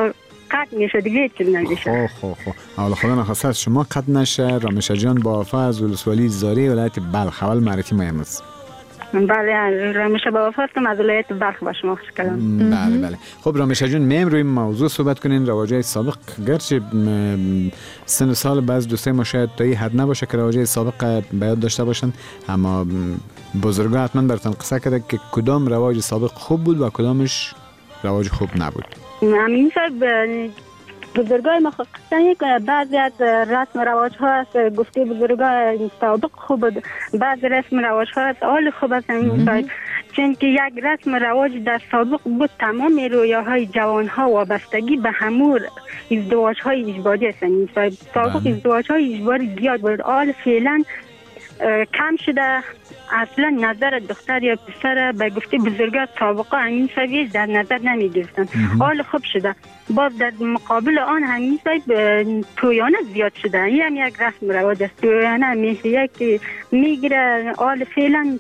Speaker 10: قطع میشه دیگه هیچ چیز نمیشه.
Speaker 6: خب خب خب اول خدا نخواسته از شما قطع نشه. رامشه جان با وفا از ولسوالی زاری ولایت بلخ، اول معرفی مهم است.
Speaker 10: بله رامشه با وفا هستم از ولایت بلخ با شما خوش کردم.
Speaker 6: بله بله. خب رامشه جون میم روی موضوع صحبت کنین رواجای سابق، گرچه سن و سال بعض دوستای ما شاید تا این حد نباشه که رواجای سابق به یاد داشته باشن، اما بزرگا حتما براتون قصه کرده که کدام رواج سابق خوب بود و کدامش رواج خوب نبود.
Speaker 10: همین صاحب بزرگای ما خود قصه میکنه بعضی از رسم رواج ها هست گفته بزرگای سابق خوب بود، بعضی رسم رواج ها هست آل خوب هست. همین صاحب چون که یک رسم رواج در سابق بود تمام رویاهای جوان ها وابستگی به همون ازدواج های اجباری هستن. همین صاحب سابق ازدواج های اجباری زیاد بود، آل فعلا کم شده. اصلا نظر دختر یا پسر به گفته بزرگا سابقا همین سویش در نظر نمی گرفتن. حال خوب شده. باز در مقابل آن همین سویش تویانه زیاد شده. این هم یک رسم رواج است. تویانه مهریه که میگیره آل فعلا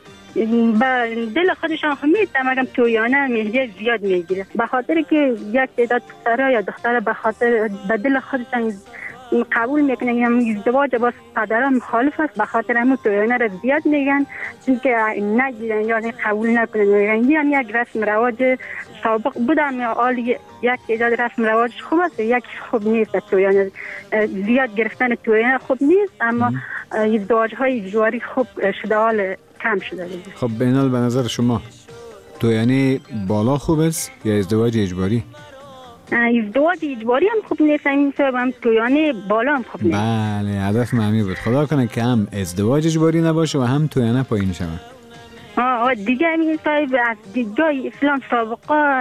Speaker 10: به دل خودشان خمیدم اگم تویانه مهریه زیاد میگیره، به خاطر که یک تعداد پسرها یا دخترها به خاطر به دل خودشان قبول میکنن این ازدواج با پدرها مخالف است، به خاطر همون تویانه را زیاد میگن چون که نگیرن یا قبول نکنن. میگن این یک رسم رواج سابق بودم یا آل یک تعداد رسم رواج خوب است یک خوب نیست. تویانه زیاد گرفتن تویانه خوب نیست، اما ازدواج های اجباری خوب شده حال کم شده.
Speaker 6: خب بینال به نظر شما تویانه بالا خوب است یا ازدواج اجباری؟
Speaker 10: ازدواج اجباری هم خوب نیست، این سبب هم تویانه بالا هم خوب نیست.
Speaker 6: بله هدف معمی بود. خدا کنه که هم ازدواج اجباری نباشه و هم تویانه پایین شود.
Speaker 10: آه دیگه این صاحب از دیدگاه اسلام سابقا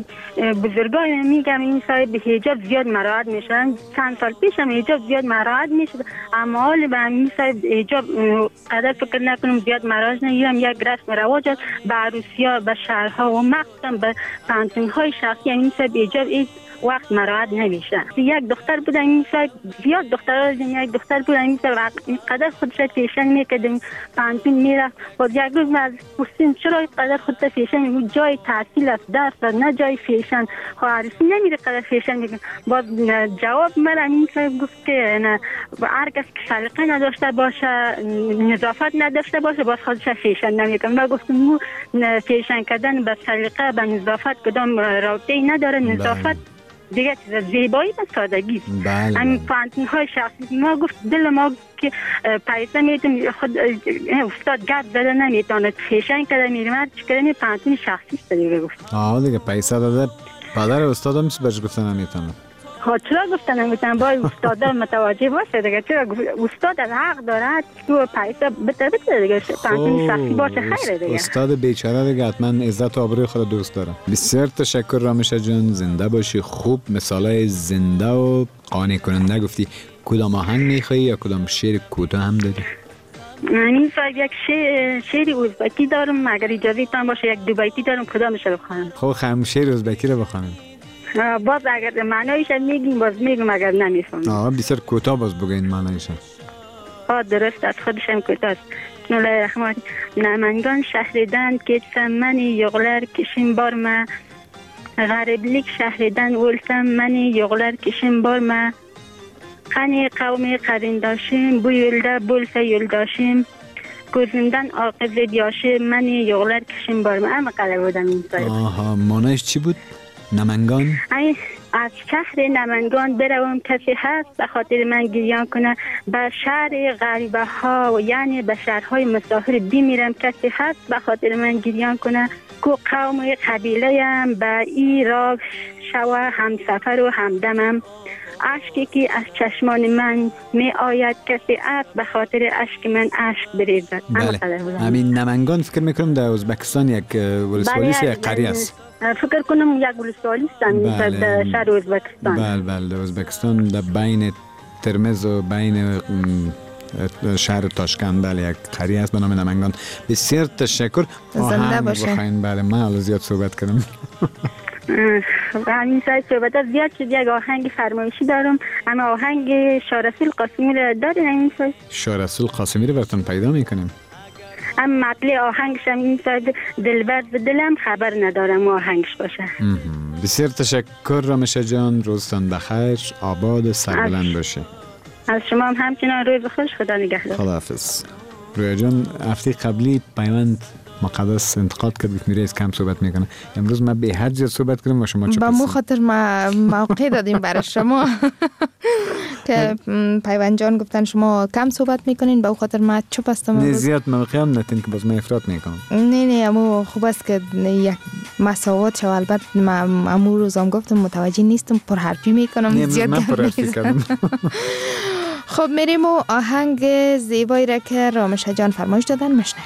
Speaker 10: بزرگای میگم این صاحب حجاب زیاد مراعات میشن. چند سال پیش هم حجاب زیاد مراعات میشد، اما حال به این صاحب حجاب قدر فکر نکنم زیاد مراعات نگیرم. یک رسم رواج است به عروسی‌ها به شهرها و مخصوصا به پانتون‌های شخصی این صاحب حجاب وقت مراعات نمیشه. یک دختر بودن این صاحب زیاد دخترها یک دختر بودن این صاحب قدر خودش فیشن میکردن پانتون میرفت باز یک روز از پرسیدم چرا قدر خودت فیشن میکنی؟ جای تحصیل است درس است نه جای فیشن. خب عروسی نمیره قدر فیشن میکنه. باز جواب من این صاحب گفت که نه هر کس که سلیقه نداشته باشه نظافت نداشته باشه باز خودش فیشن نمیکنه. من گفتم مو فیشن کردن به سلیقه به نظافت کدام رابطه‌ای نداره. نظافت دیگه چیز زیبایی و سادگی. همین پانتون های شخصی ما گفت دل ما که پیسه میتون خود استاد گرد زده نمیتونه فیشن کرده میرمد چکره می پانتون شخصی است دیگه گفت.
Speaker 6: آه دیگه پیسه داده پدر استاد هم بهش گفتن نمیتونه.
Speaker 10: ها چرا گفتن نمیتونم باید استاد متوجه باشه دیگه. چرا استاد از حق دارد تو پیسه بده بده دیگه پانتون شخصی باشه خیره دیگه.
Speaker 6: استاد بیچاره دیگه حتما عزت و آبروی خود دوست داره. بسیار تشکر رامشه جان، زنده باشی. خوب مثالای زنده و قانع کننده گفتی. کدام آهنگ میخوایی یا کدام شعر کوتاه هم داری؟
Speaker 10: این صاحب یک شعر شعری ازبکی دارم اگر اجازه تان باشه یک دو بیتی دارم کدامش رو بخوانم؟
Speaker 6: خب خم شعر ازبکی رو بخوانم.
Speaker 10: باز اگر معنایش میگیم باز میگم اگر نمیفهمم.
Speaker 6: آه بسیار کوتاه باز بگین معنایش.
Speaker 10: آه درست از خودشم کوتاه است. بسم الله الرحمن نمنگان شهردن که من یغلر کشیم بار ما غربلیک شهردن ولسم من یغلر کشیم بار ما خانی قوم قرینداشیم بو یلده بولس یلداشیم گزندن آقز دیاشه من یغلر کشیم بار ما. اما قلب بودم این صاحب.
Speaker 6: آها معنایش چی بود؟ نمنگان؟
Speaker 10: از شهر نمنگان بروم کسی هست به خاطر من گریان کنه. به شهر غریبه ها و یعنی به شهرهای مسافر بیمیرم کسی هست به خاطر من گریان کنه. کو قوم قبیله ام به ای راه شوه همسفر و همدمم. اشکی که از چشمان من می آید کسی است به خاطر اشک من اشک بریزد.
Speaker 6: بله همین نمنگان فکر میکنم در ازبکستان یک ولسوالی است یا قریه است؟
Speaker 10: فکر کنم یک ولسوالی است در شهر ازبکستان.
Speaker 6: بله بله در ازبکستان در بین ترمز و بین شهر تاشکند بله یک قریه است به نام نمنگان. بسیار تشکر.
Speaker 8: زنده باشین.
Speaker 6: بخواین بله من حالا زیاد صحبت کردم.
Speaker 10: همین سایت صحبت ها زیاد شد. یک آهنگ فرمایشی دارم اما آهنگ شارسول قاسمی رو دارین همین سایت؟
Speaker 6: شارسول قاسمی رو براتون پیدا میکنیم.
Speaker 10: اما مطلع آهنگش هم این سایت دلبر به دلم خبر ندارم آهنگش باشه.
Speaker 6: بسیار تشکر رامشه جان، روزتان بخیر، آباد و سربلند باشه.
Speaker 10: از شما هم همچنان، روز خوش، خدا نگهدار.
Speaker 6: خداحافظ. رویا جان هفته قبلی پیوند مقدس انتقاد کرد که میره از کم صحبت میکنه. امروز ما به حد زیاد صحبت کردم و شما چه
Speaker 8: با مو خاطر ما موقع دادیم برای شما که پیوند جان گفتن شما کم صحبت میکنین، با او خاطر ما چپ هستم.
Speaker 6: نه زیاد موقع هم نتین که باز ما افراط میکنم.
Speaker 8: نه نه امو خوب است که یک مساوات شو. البته ما امو روزام گفتم متوجه نیستم، پر حرفی میکنم، زیاد
Speaker 6: من پر حرفی کردم.
Speaker 8: خب میریم و آهنگ زیبایی را که رامشه جان فرمایش دادن مشنویم.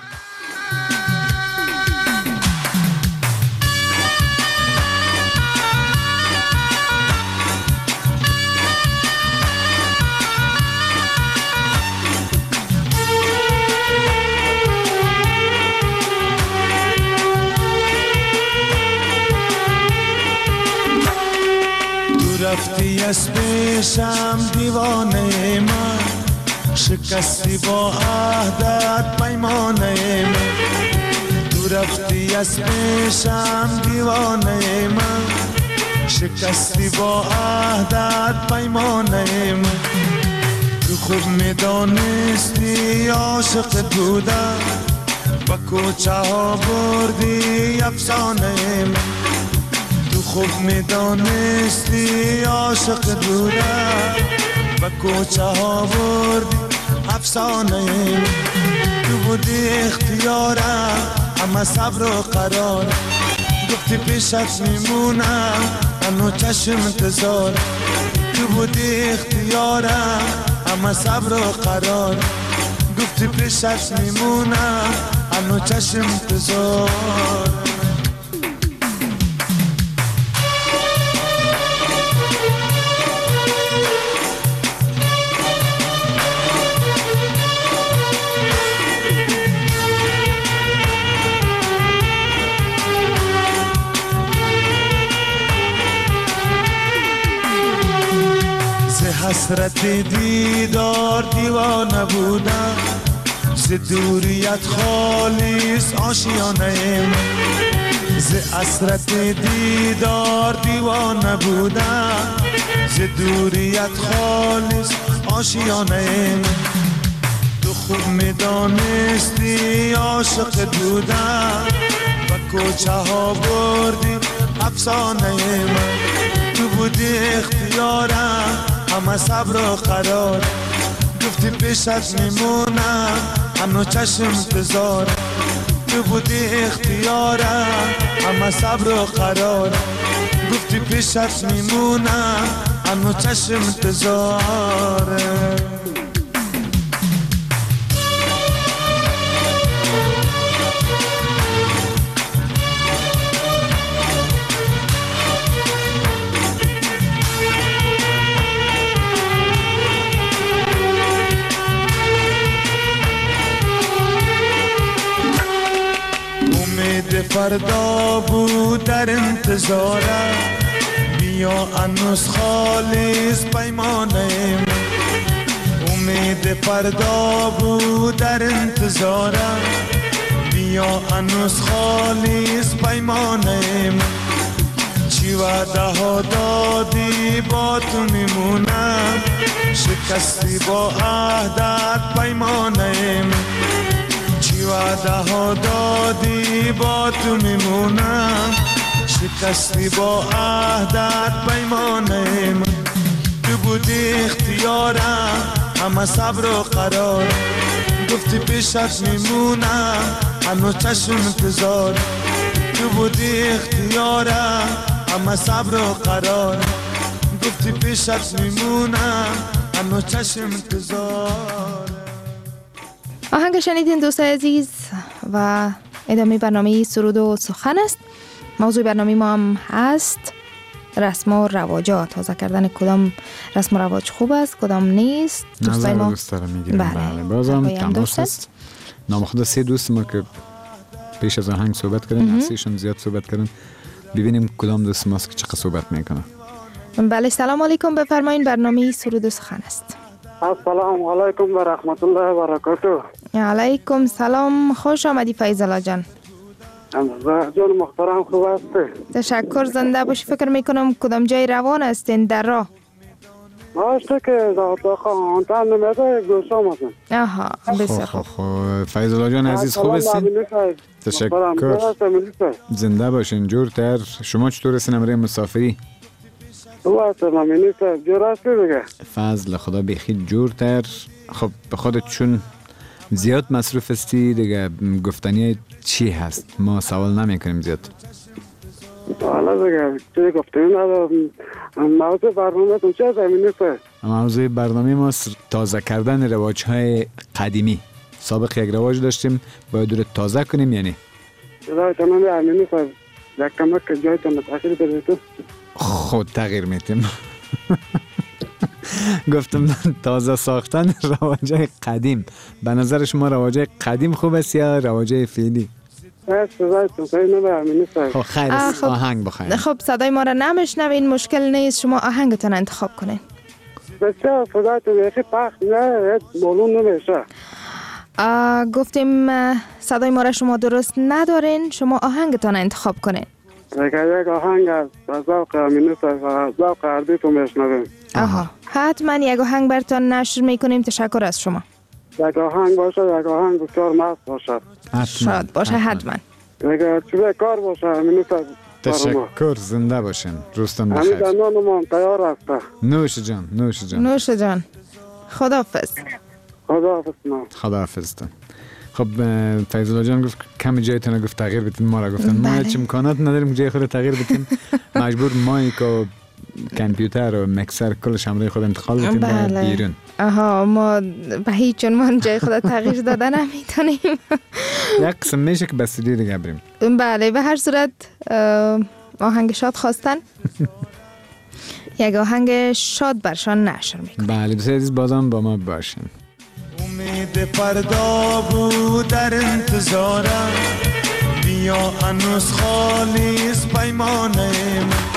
Speaker 7: رفتی از پیشم دیوانه من، شکستی با عهدت پیمانه من. تو رفتی از پیشم دیوانه من، شکستی با عهدت پیمانه من. تو خوب میدانستی عاشق بودم، با کوچه ها بردی افسانه من. تو خوب میدانستی عاشق بودم، و کوچه ها بردی افسانه. تو بودی اختیارم، اما صبر و قرار. گفتی پیشت میمونم، اما چشم انتظار. تو بودی اختیارم، اما صبر و قرار. گفتی پیشت میمونم، اما چشم انتظار. حسرت دیدار دیوانه بودم، ز دوریت خالص آشیانه من. ز حسرت دیدار دیوانه بودم، ز دوریت خالص آشیانه من. تو خوب میدانستی عاشق بودم، و کوچه ها بردی افسانه من. تو بودی اختیارم، اما صبر و قرار. گفتی پیشت میمونم، اما چشم انتظار. تو بودی اختیارم، اما صبر و قرار. گفتی پیشت میمونم، اما چشم انتظار. فردا بود در انتظارم، بیا انوس خالص پیمانه من. امید فردا بود در انتظارم، بیا انوس خالص پیمانه من. چی وعده ها دادی با تو میمونم، شکستی با عهدت پیمانه من. چی وعده ها دادی با تو میمونم، شکستی با عهدت پیمانه من. تو بودی اختیارم، اما صبر و قرار. گفتی پیشت میمونم، اما چشم انتظار. تو بودی اختیارم، اما صبر و قرار. گفتی پیشت میمونم، اما چشم انتظار.
Speaker 8: آهنگ شنیدین دوستای عزیز و ادامه برنامه سرود و سخن است. موضوع برنامه ما هم هست رسم و رواجات، تازه کردن کدام رسم و رواج خوب است کدام نیست.
Speaker 6: دوستای ما دوست دارم میگیریم. بله, بله. بازم تماس است. نام خود سه دوست ما که پیش از آهنگ صحبت کردن، اصلیشون زیاد صحبت کردن. ببینیم کدام دوست ماست که چقدر صحبت میکنه.
Speaker 8: بله سلام علیکم، بفرمایید برنامه سرود و سخن است.
Speaker 9: السلام علیکم و رحمت الله و برکاته.
Speaker 8: علیکم سلام، خوش آمدی فیض الله جان.
Speaker 12: جان محترم خوب هستی؟
Speaker 8: تشکر، زنده باشی. فکر میکنم کدام جای روان هستین در راه؟
Speaker 12: ماشته که در خواهان تن نمیده گوشام هستن.
Speaker 8: آها بسیار
Speaker 6: خوب. فیض الله جان عزیز خوب هستین؟ تشکر، زنده باشین. جورتر شما چطور هستین امروز مسافری؟
Speaker 12: خوب هستم امینی صاحب، جور هستی دیگه؟
Speaker 6: فضل خدا بخیر جورتر. خب به خودت چون زیاد مصروف هستی دیگه گفتنی چی هست؟ ما سوال نمی کنیم زیاد.
Speaker 12: حالا دیگه چی گفتنی ندارم. موضوع برنامه تون چه هست امینی صاحب؟
Speaker 6: موضوع برنامه ما تازه کردن رواج های قدیمی. سابق یک رواج داشتیم باید رو تازه کنیم یعنی؟
Speaker 12: جدای تمام امینی صاحب یک کمک که جای تمام تغییر بدید
Speaker 6: خود تغییر میتیم. گفتم تازه ساختن رواجای قدیم. به نظر شما رواجای قدیم خوب است یا رواجای فعلی؟
Speaker 8: خب
Speaker 6: خیر است. آهنگ بخواین.
Speaker 8: خب صدای ما را نمیشنوین، مشکل نیست، شما آهنگتون انتخاب کنین.
Speaker 12: بسیار صدایتون یکی پخش نه معلوم نمیشه.
Speaker 8: گفتیم صدای ما را شما درست ندارین، شما آهنگتون انتخاب کنین.
Speaker 12: دیگه یک آهنگ از ذوق امینی صاحب ذوق اردی تو میشنویم.
Speaker 8: آها حتما یک آهنگ براتون نشر میکنیم. تشکر از شما.
Speaker 12: یک آهنگ باشه، یک آهنگ بسیار مست باشه.
Speaker 8: شاد باشه حتما.
Speaker 12: دیگه چیزای کار باشه امینی صاحب.
Speaker 6: تشکر، زنده باشین. روزتون بخیر.
Speaker 12: همین دندانمان تیار است.
Speaker 6: نوش جان، نوش جان.
Speaker 8: نوش جان. خداحافظ.
Speaker 12: خداحافظ.
Speaker 6: خداحافظ. خب فیض الله جان گفت کم جایتون گفت تغییر بدین، ما را گفتن ما هیچ امکانات نداریم جای خود تغییر بدیم. مجبور مایک و کامپیوتر و مکسر کلش همراه خود انتقال بدیم
Speaker 8: بله.
Speaker 6: بیرون.
Speaker 8: آها ما به هیچ عنوان جای خود تغییر دادن نمیتونیم.
Speaker 6: یک قسم میشه که بسیاری دیگه بریم.
Speaker 8: بله به هر صورت آهنگ شاد خواستن. یک آهنگ شاد برشان نشر میکنیم.
Speaker 6: بله بسیار عزیز بازم با ما باشین.
Speaker 13: امید فردا بود در انتظارم، بیا هنوز خالیز پیمانه من.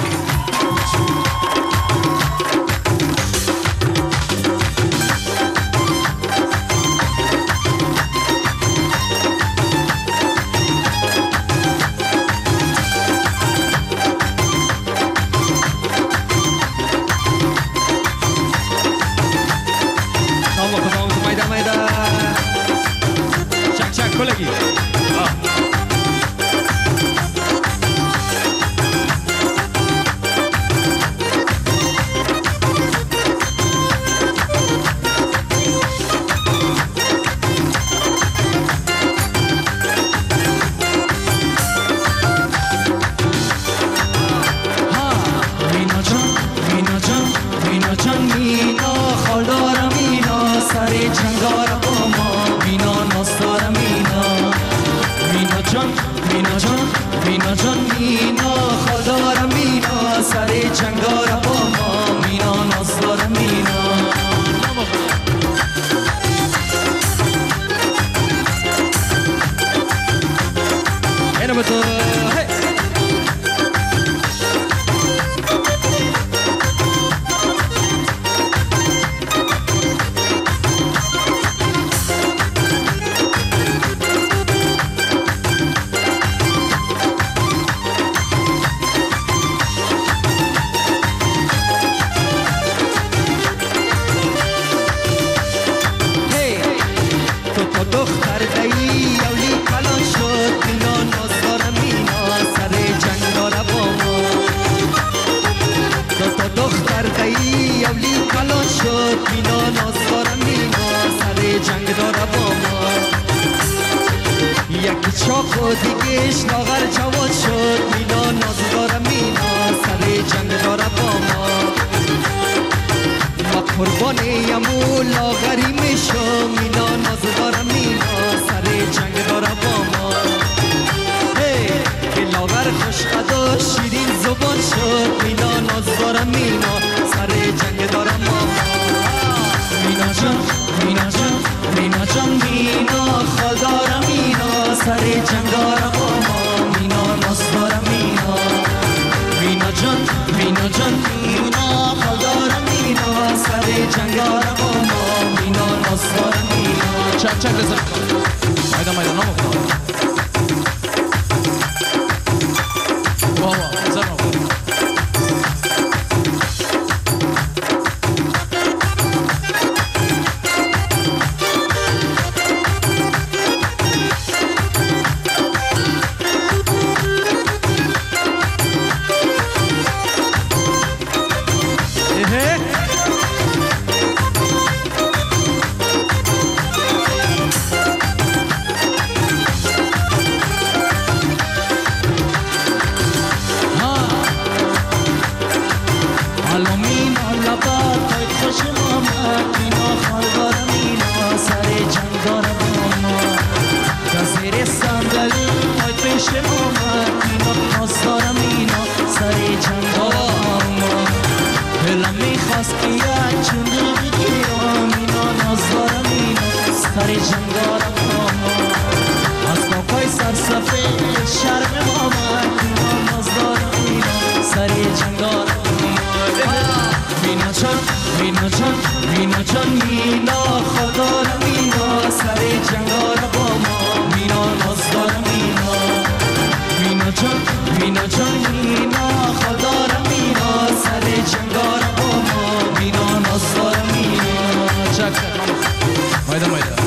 Speaker 11: چشم آمد مینا خالدار مینا سر جنگ داره با ما تا زیر صندلی پای پیش آمد مینا ناز داره مینا سر جنگ داره با ما دلم میخواست بیاد چون بگیرم مینا ناز داره مینا سر جنگ داره با ما از پاپای سرسفید شرم آمد مینا ناز داره مینا سر جنگ داره مینا چون مینا چون مینا چون مینا خدا را مینا سر جنگار با ما مینا نازدار مینا مینا چون مینا چون مینا خدا را مینا سر جنگار با ما مینا نازدار مینا چک مایده مایده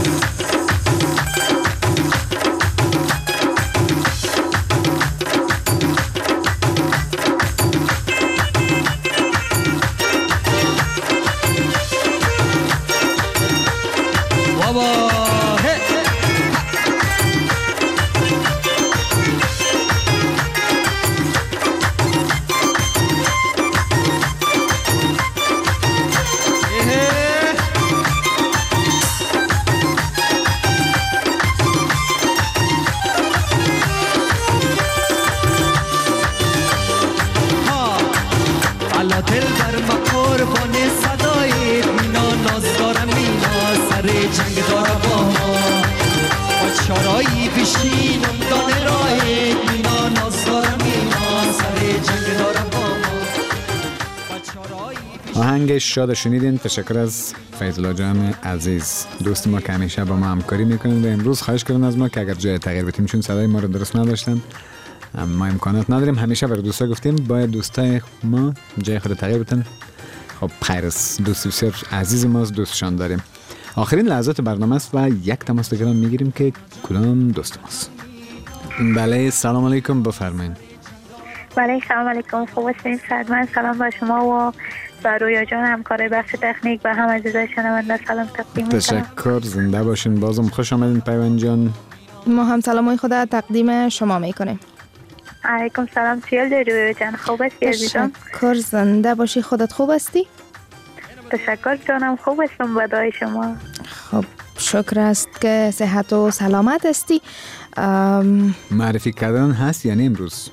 Speaker 6: آهنگ شاد شنیدین. تشکر از فیض‌الله جان عزیز دوست ما که همیشه با ما همکاری میکنن و امروز خواهش کردن از ما که اگر جای تغییر بدیم چون صدای ما رو درست نداشتن ما امکانات نداریم. همیشه برای دوستا گفتیم باید دوستای ما جای خود تغییر بدن. خب خیر است، دوست بسیار عزیز ماست، دوستشان داریم. آخرین لحظات برنامه است و یک تماس تلفن میگیریم که کدام دوست ماست. بله سلام علیکم، بفرمایید.
Speaker 14: بله سلام علیکم، خوب هستین؟ من سلام با شما و با رویا جان همکار بخش تکنیک و هم عزیزای شنونده سلام تقدیم میکنم.
Speaker 6: تشکر، زنده باشین. بازم خوش آمدین پیوند جان.
Speaker 8: ما هم سلامای خود تقدیم شما میکنیم.
Speaker 14: علیکم سلام. چیل داری رویا جان؟ خوب هستی عزیزم؟
Speaker 8: تشکر، زنده باشی. خودت خوب هستی؟
Speaker 14: تشکر جانم، خوب هستم با دعای شما.
Speaker 8: خب شکر است که صحت و سلامت هستی. ام...
Speaker 6: معرفی کردن هست یعنی امروز؟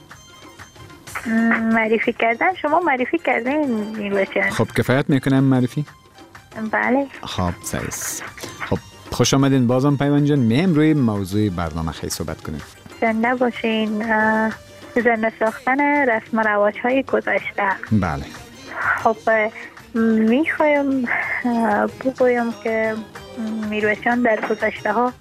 Speaker 14: معرفی کردن شما معرفی کردین میباشن.
Speaker 6: خب کفایت میکنم معرفی؟
Speaker 14: بله.
Speaker 6: خب سعیس. خب خوش آمدین بازم پیوند جان. میم روی موضوع برنامه خیلی صحبت کنیم.
Speaker 14: زنده باشین. زنده ساختن رسم و رواج های گذشته.
Speaker 6: بله.
Speaker 14: خب میخوایم بگویم که میروشان در گذشته ها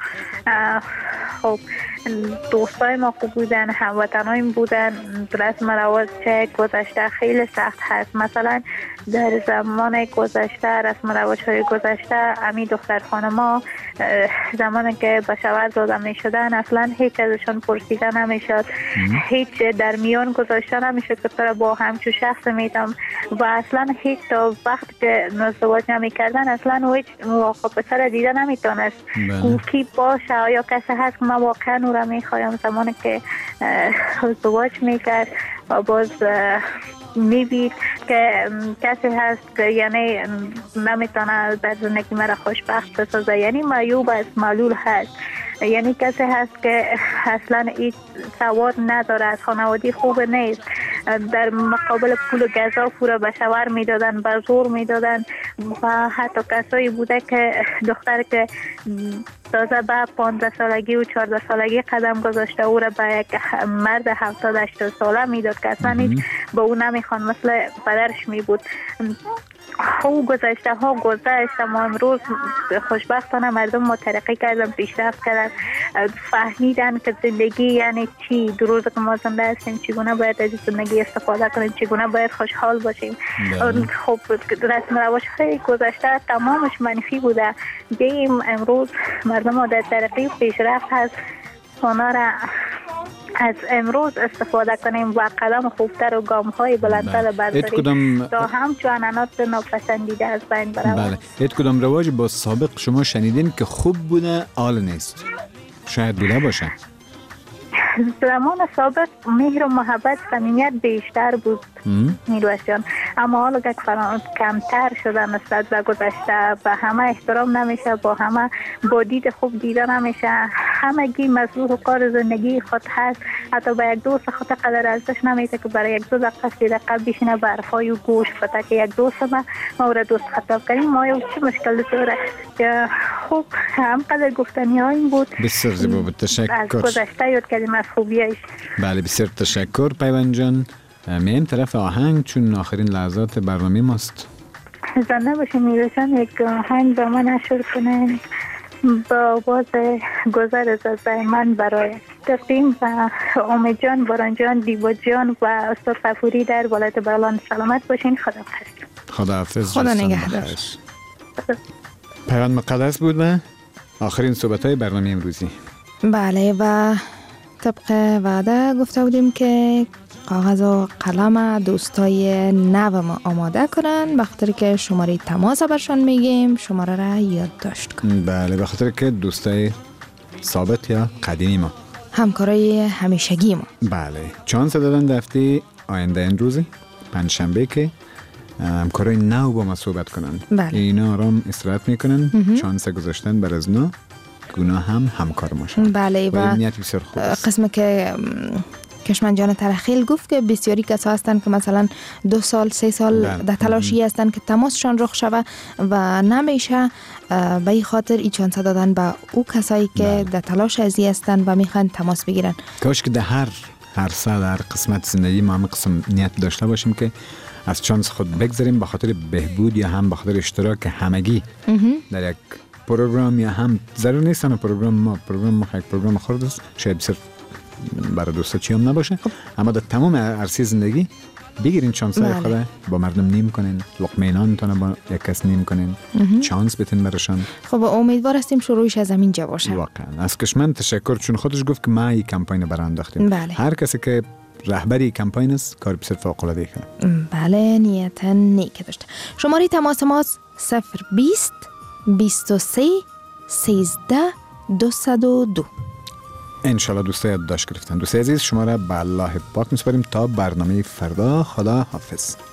Speaker 14: خب دوستای ما خوب بودن، هموطنایم بودن. رسم و رواج گذشته خیلی سخت هست. مثلا در زمان گذشته رسم و رواج های گذشته امی دختر خانما زمانی که به شوهر داده می شدن اصلا هیچ ازشان پرسیده نمی شد، هیچ در میان گذاشته نمی شد که تو با همچون شخص میدم و اصلا هیچ تا وقت که ازدواج نمی کردن اصلا هیچ واقع پسر دیده نمی تانست کی باشه یا کسی هست که من واقعا او را می خواهم. زمانی که ازدواج می کرد و باز میبید که کسی هست که یعنی نمیتونه در زندگی مرا خوشبخت بسازه، یعنی معیوب است، معلول هست، یعنی کسی هست که اصلا این سواد نداره، خانوادی خوب نیست، در مقابل پول غذا پورا به شوهر میدادن، به زور میدادن و حتی کسایی بوده که دختر که تازه به پانزده سالگی و چهارده سالگی قدم گذاشته او را به یک مرد هفتاد هشتاد ساله میداد که اصلا هیچ به او نمیخوان، مثل پدرش می بود. او گذشته ها گذشت، اما امروز خوشبختانه مردم ما ترقی کردن، پیشرفت کردن، فهمیدن که زندگی یعنی چی. دو روز که ما زنده هستیم چگونه باید از زندگی استفاده کنیم، چگونه باید خوشحال باشیم. خب رسم رواج های گذشته تمامش منفی بوده. دیم امروز مردم ما در ترقی و پیشرفت هست، اونا را از امروز استفاده کنیم و قدم خوبتر و گام های بلندتر برداریم تا همچون عنعنات ناپسندیده از بین برود.
Speaker 6: بله. ایت کدام رواج با سابق شما شنیدین که خوب بوده آل نیست؟ شاید بوده باشه.
Speaker 14: زمان سابق مهر و محبت صمیمیت بیشتر بود میروش جان، اما حالا که فراموش کمتر شده نسبت به گذشته، به همه احترام نمیشه، با همه با دید خوب دیده نمیشه، همگی مشغول کار زندگی خود هست، حتی به یک دوست خود قدر ارزش نمیده که برای یک دو دقیقه سه دقیقه بشینه به حرفای و گوش بده که یک دوست ما مورد دوست خطاب کنیم ما یا چه مشکل داره. خوب هم قدر گفتنی ها این بود.
Speaker 6: بسیار زیبا بود، تشکر.
Speaker 14: از گذشته یاد کردیم از خوبیش.
Speaker 6: بله بسیار تشکر پیوند جان. میم طرف آهنگ چون آخرین لحظات برنامه ماست.
Speaker 14: زنده باشیم میرسن یک آهنگ با من نشر کنن با باز گذر از من برای تقدیم و امید جان، باران جان، دیبا جان و استاد غفوری در ولایت بغلان. سلامت باشین. خداحافظ.
Speaker 6: خداحافظ.
Speaker 8: خدا نگهدار.
Speaker 6: پیوند مقدس بود و آخرین صحبت های برنامه امروزی.
Speaker 8: بله و طبق وعده گفته بودیم که کاغذ و قلم دوستای نو ما آماده کنن، بخاطر که شماره تماس برشان میگیم شماره را یادداشت کنن.
Speaker 6: بله بخاطر که دوستای ثابت یا قدیمی ما، همکارای
Speaker 8: همیشگی ما.
Speaker 6: بله چانس دادن دفته آینده این روزی پنجشنبه که همکارای نو با ما صحبت کنن.
Speaker 8: بله.
Speaker 6: اینا آرام استراحت میکنن، چانس گذاشتن بر از نو گناه هم همکار ماشن.
Speaker 8: بله و قسم که کشمن جان ترخیل گفت که بسیاری کسا هستن که مثلا دو سال سه سال در تلاشی هستن که تماسشان رخ شوه و نمیشه، به این خاطر ای چانس دادن به او کسایی که در تلاش ازی هستن و میخوان تماس بگیرن.
Speaker 6: کاش که در هر هر سال هر قسمت زندگی ما هم قسم نیت داشته باشیم که از چانس خود بگذاریم به خاطر بهبود یا هم به خاطر اشتراک همگی در یک پروگرام، یا هم ضرور نیست همه پروگرام ما پروگرام ما یک پروگرام خورد است، شاید صرف برای دوستا چی هم نباشه، اما در تمام عرصه زندگی بگیرین چانس های خود با مردم نیم کنین، لقمه نانتان با یک کس نیم کنین، چانس بتین برشان.
Speaker 8: خب امیدوار هستیم شروعش از همینجا باشه.
Speaker 6: واقعا از کشمن تشکر، چون خودش گفت که ما این کمپاین برای انداختیم.
Speaker 8: بله.
Speaker 6: هر کسی که رهبری کمپاین است کار بسیار فوق العاده کنه.
Speaker 8: بله نیتا نیک داشته. شماره تماس ماست صفر بیست بیست و سه سیزده دوصد و دو.
Speaker 6: انشالله دوستا یاد داشت گرفتن. دوستای عزیز شما را به الله پاک میسپاریم تا برنامه فردا. خدا حافظ.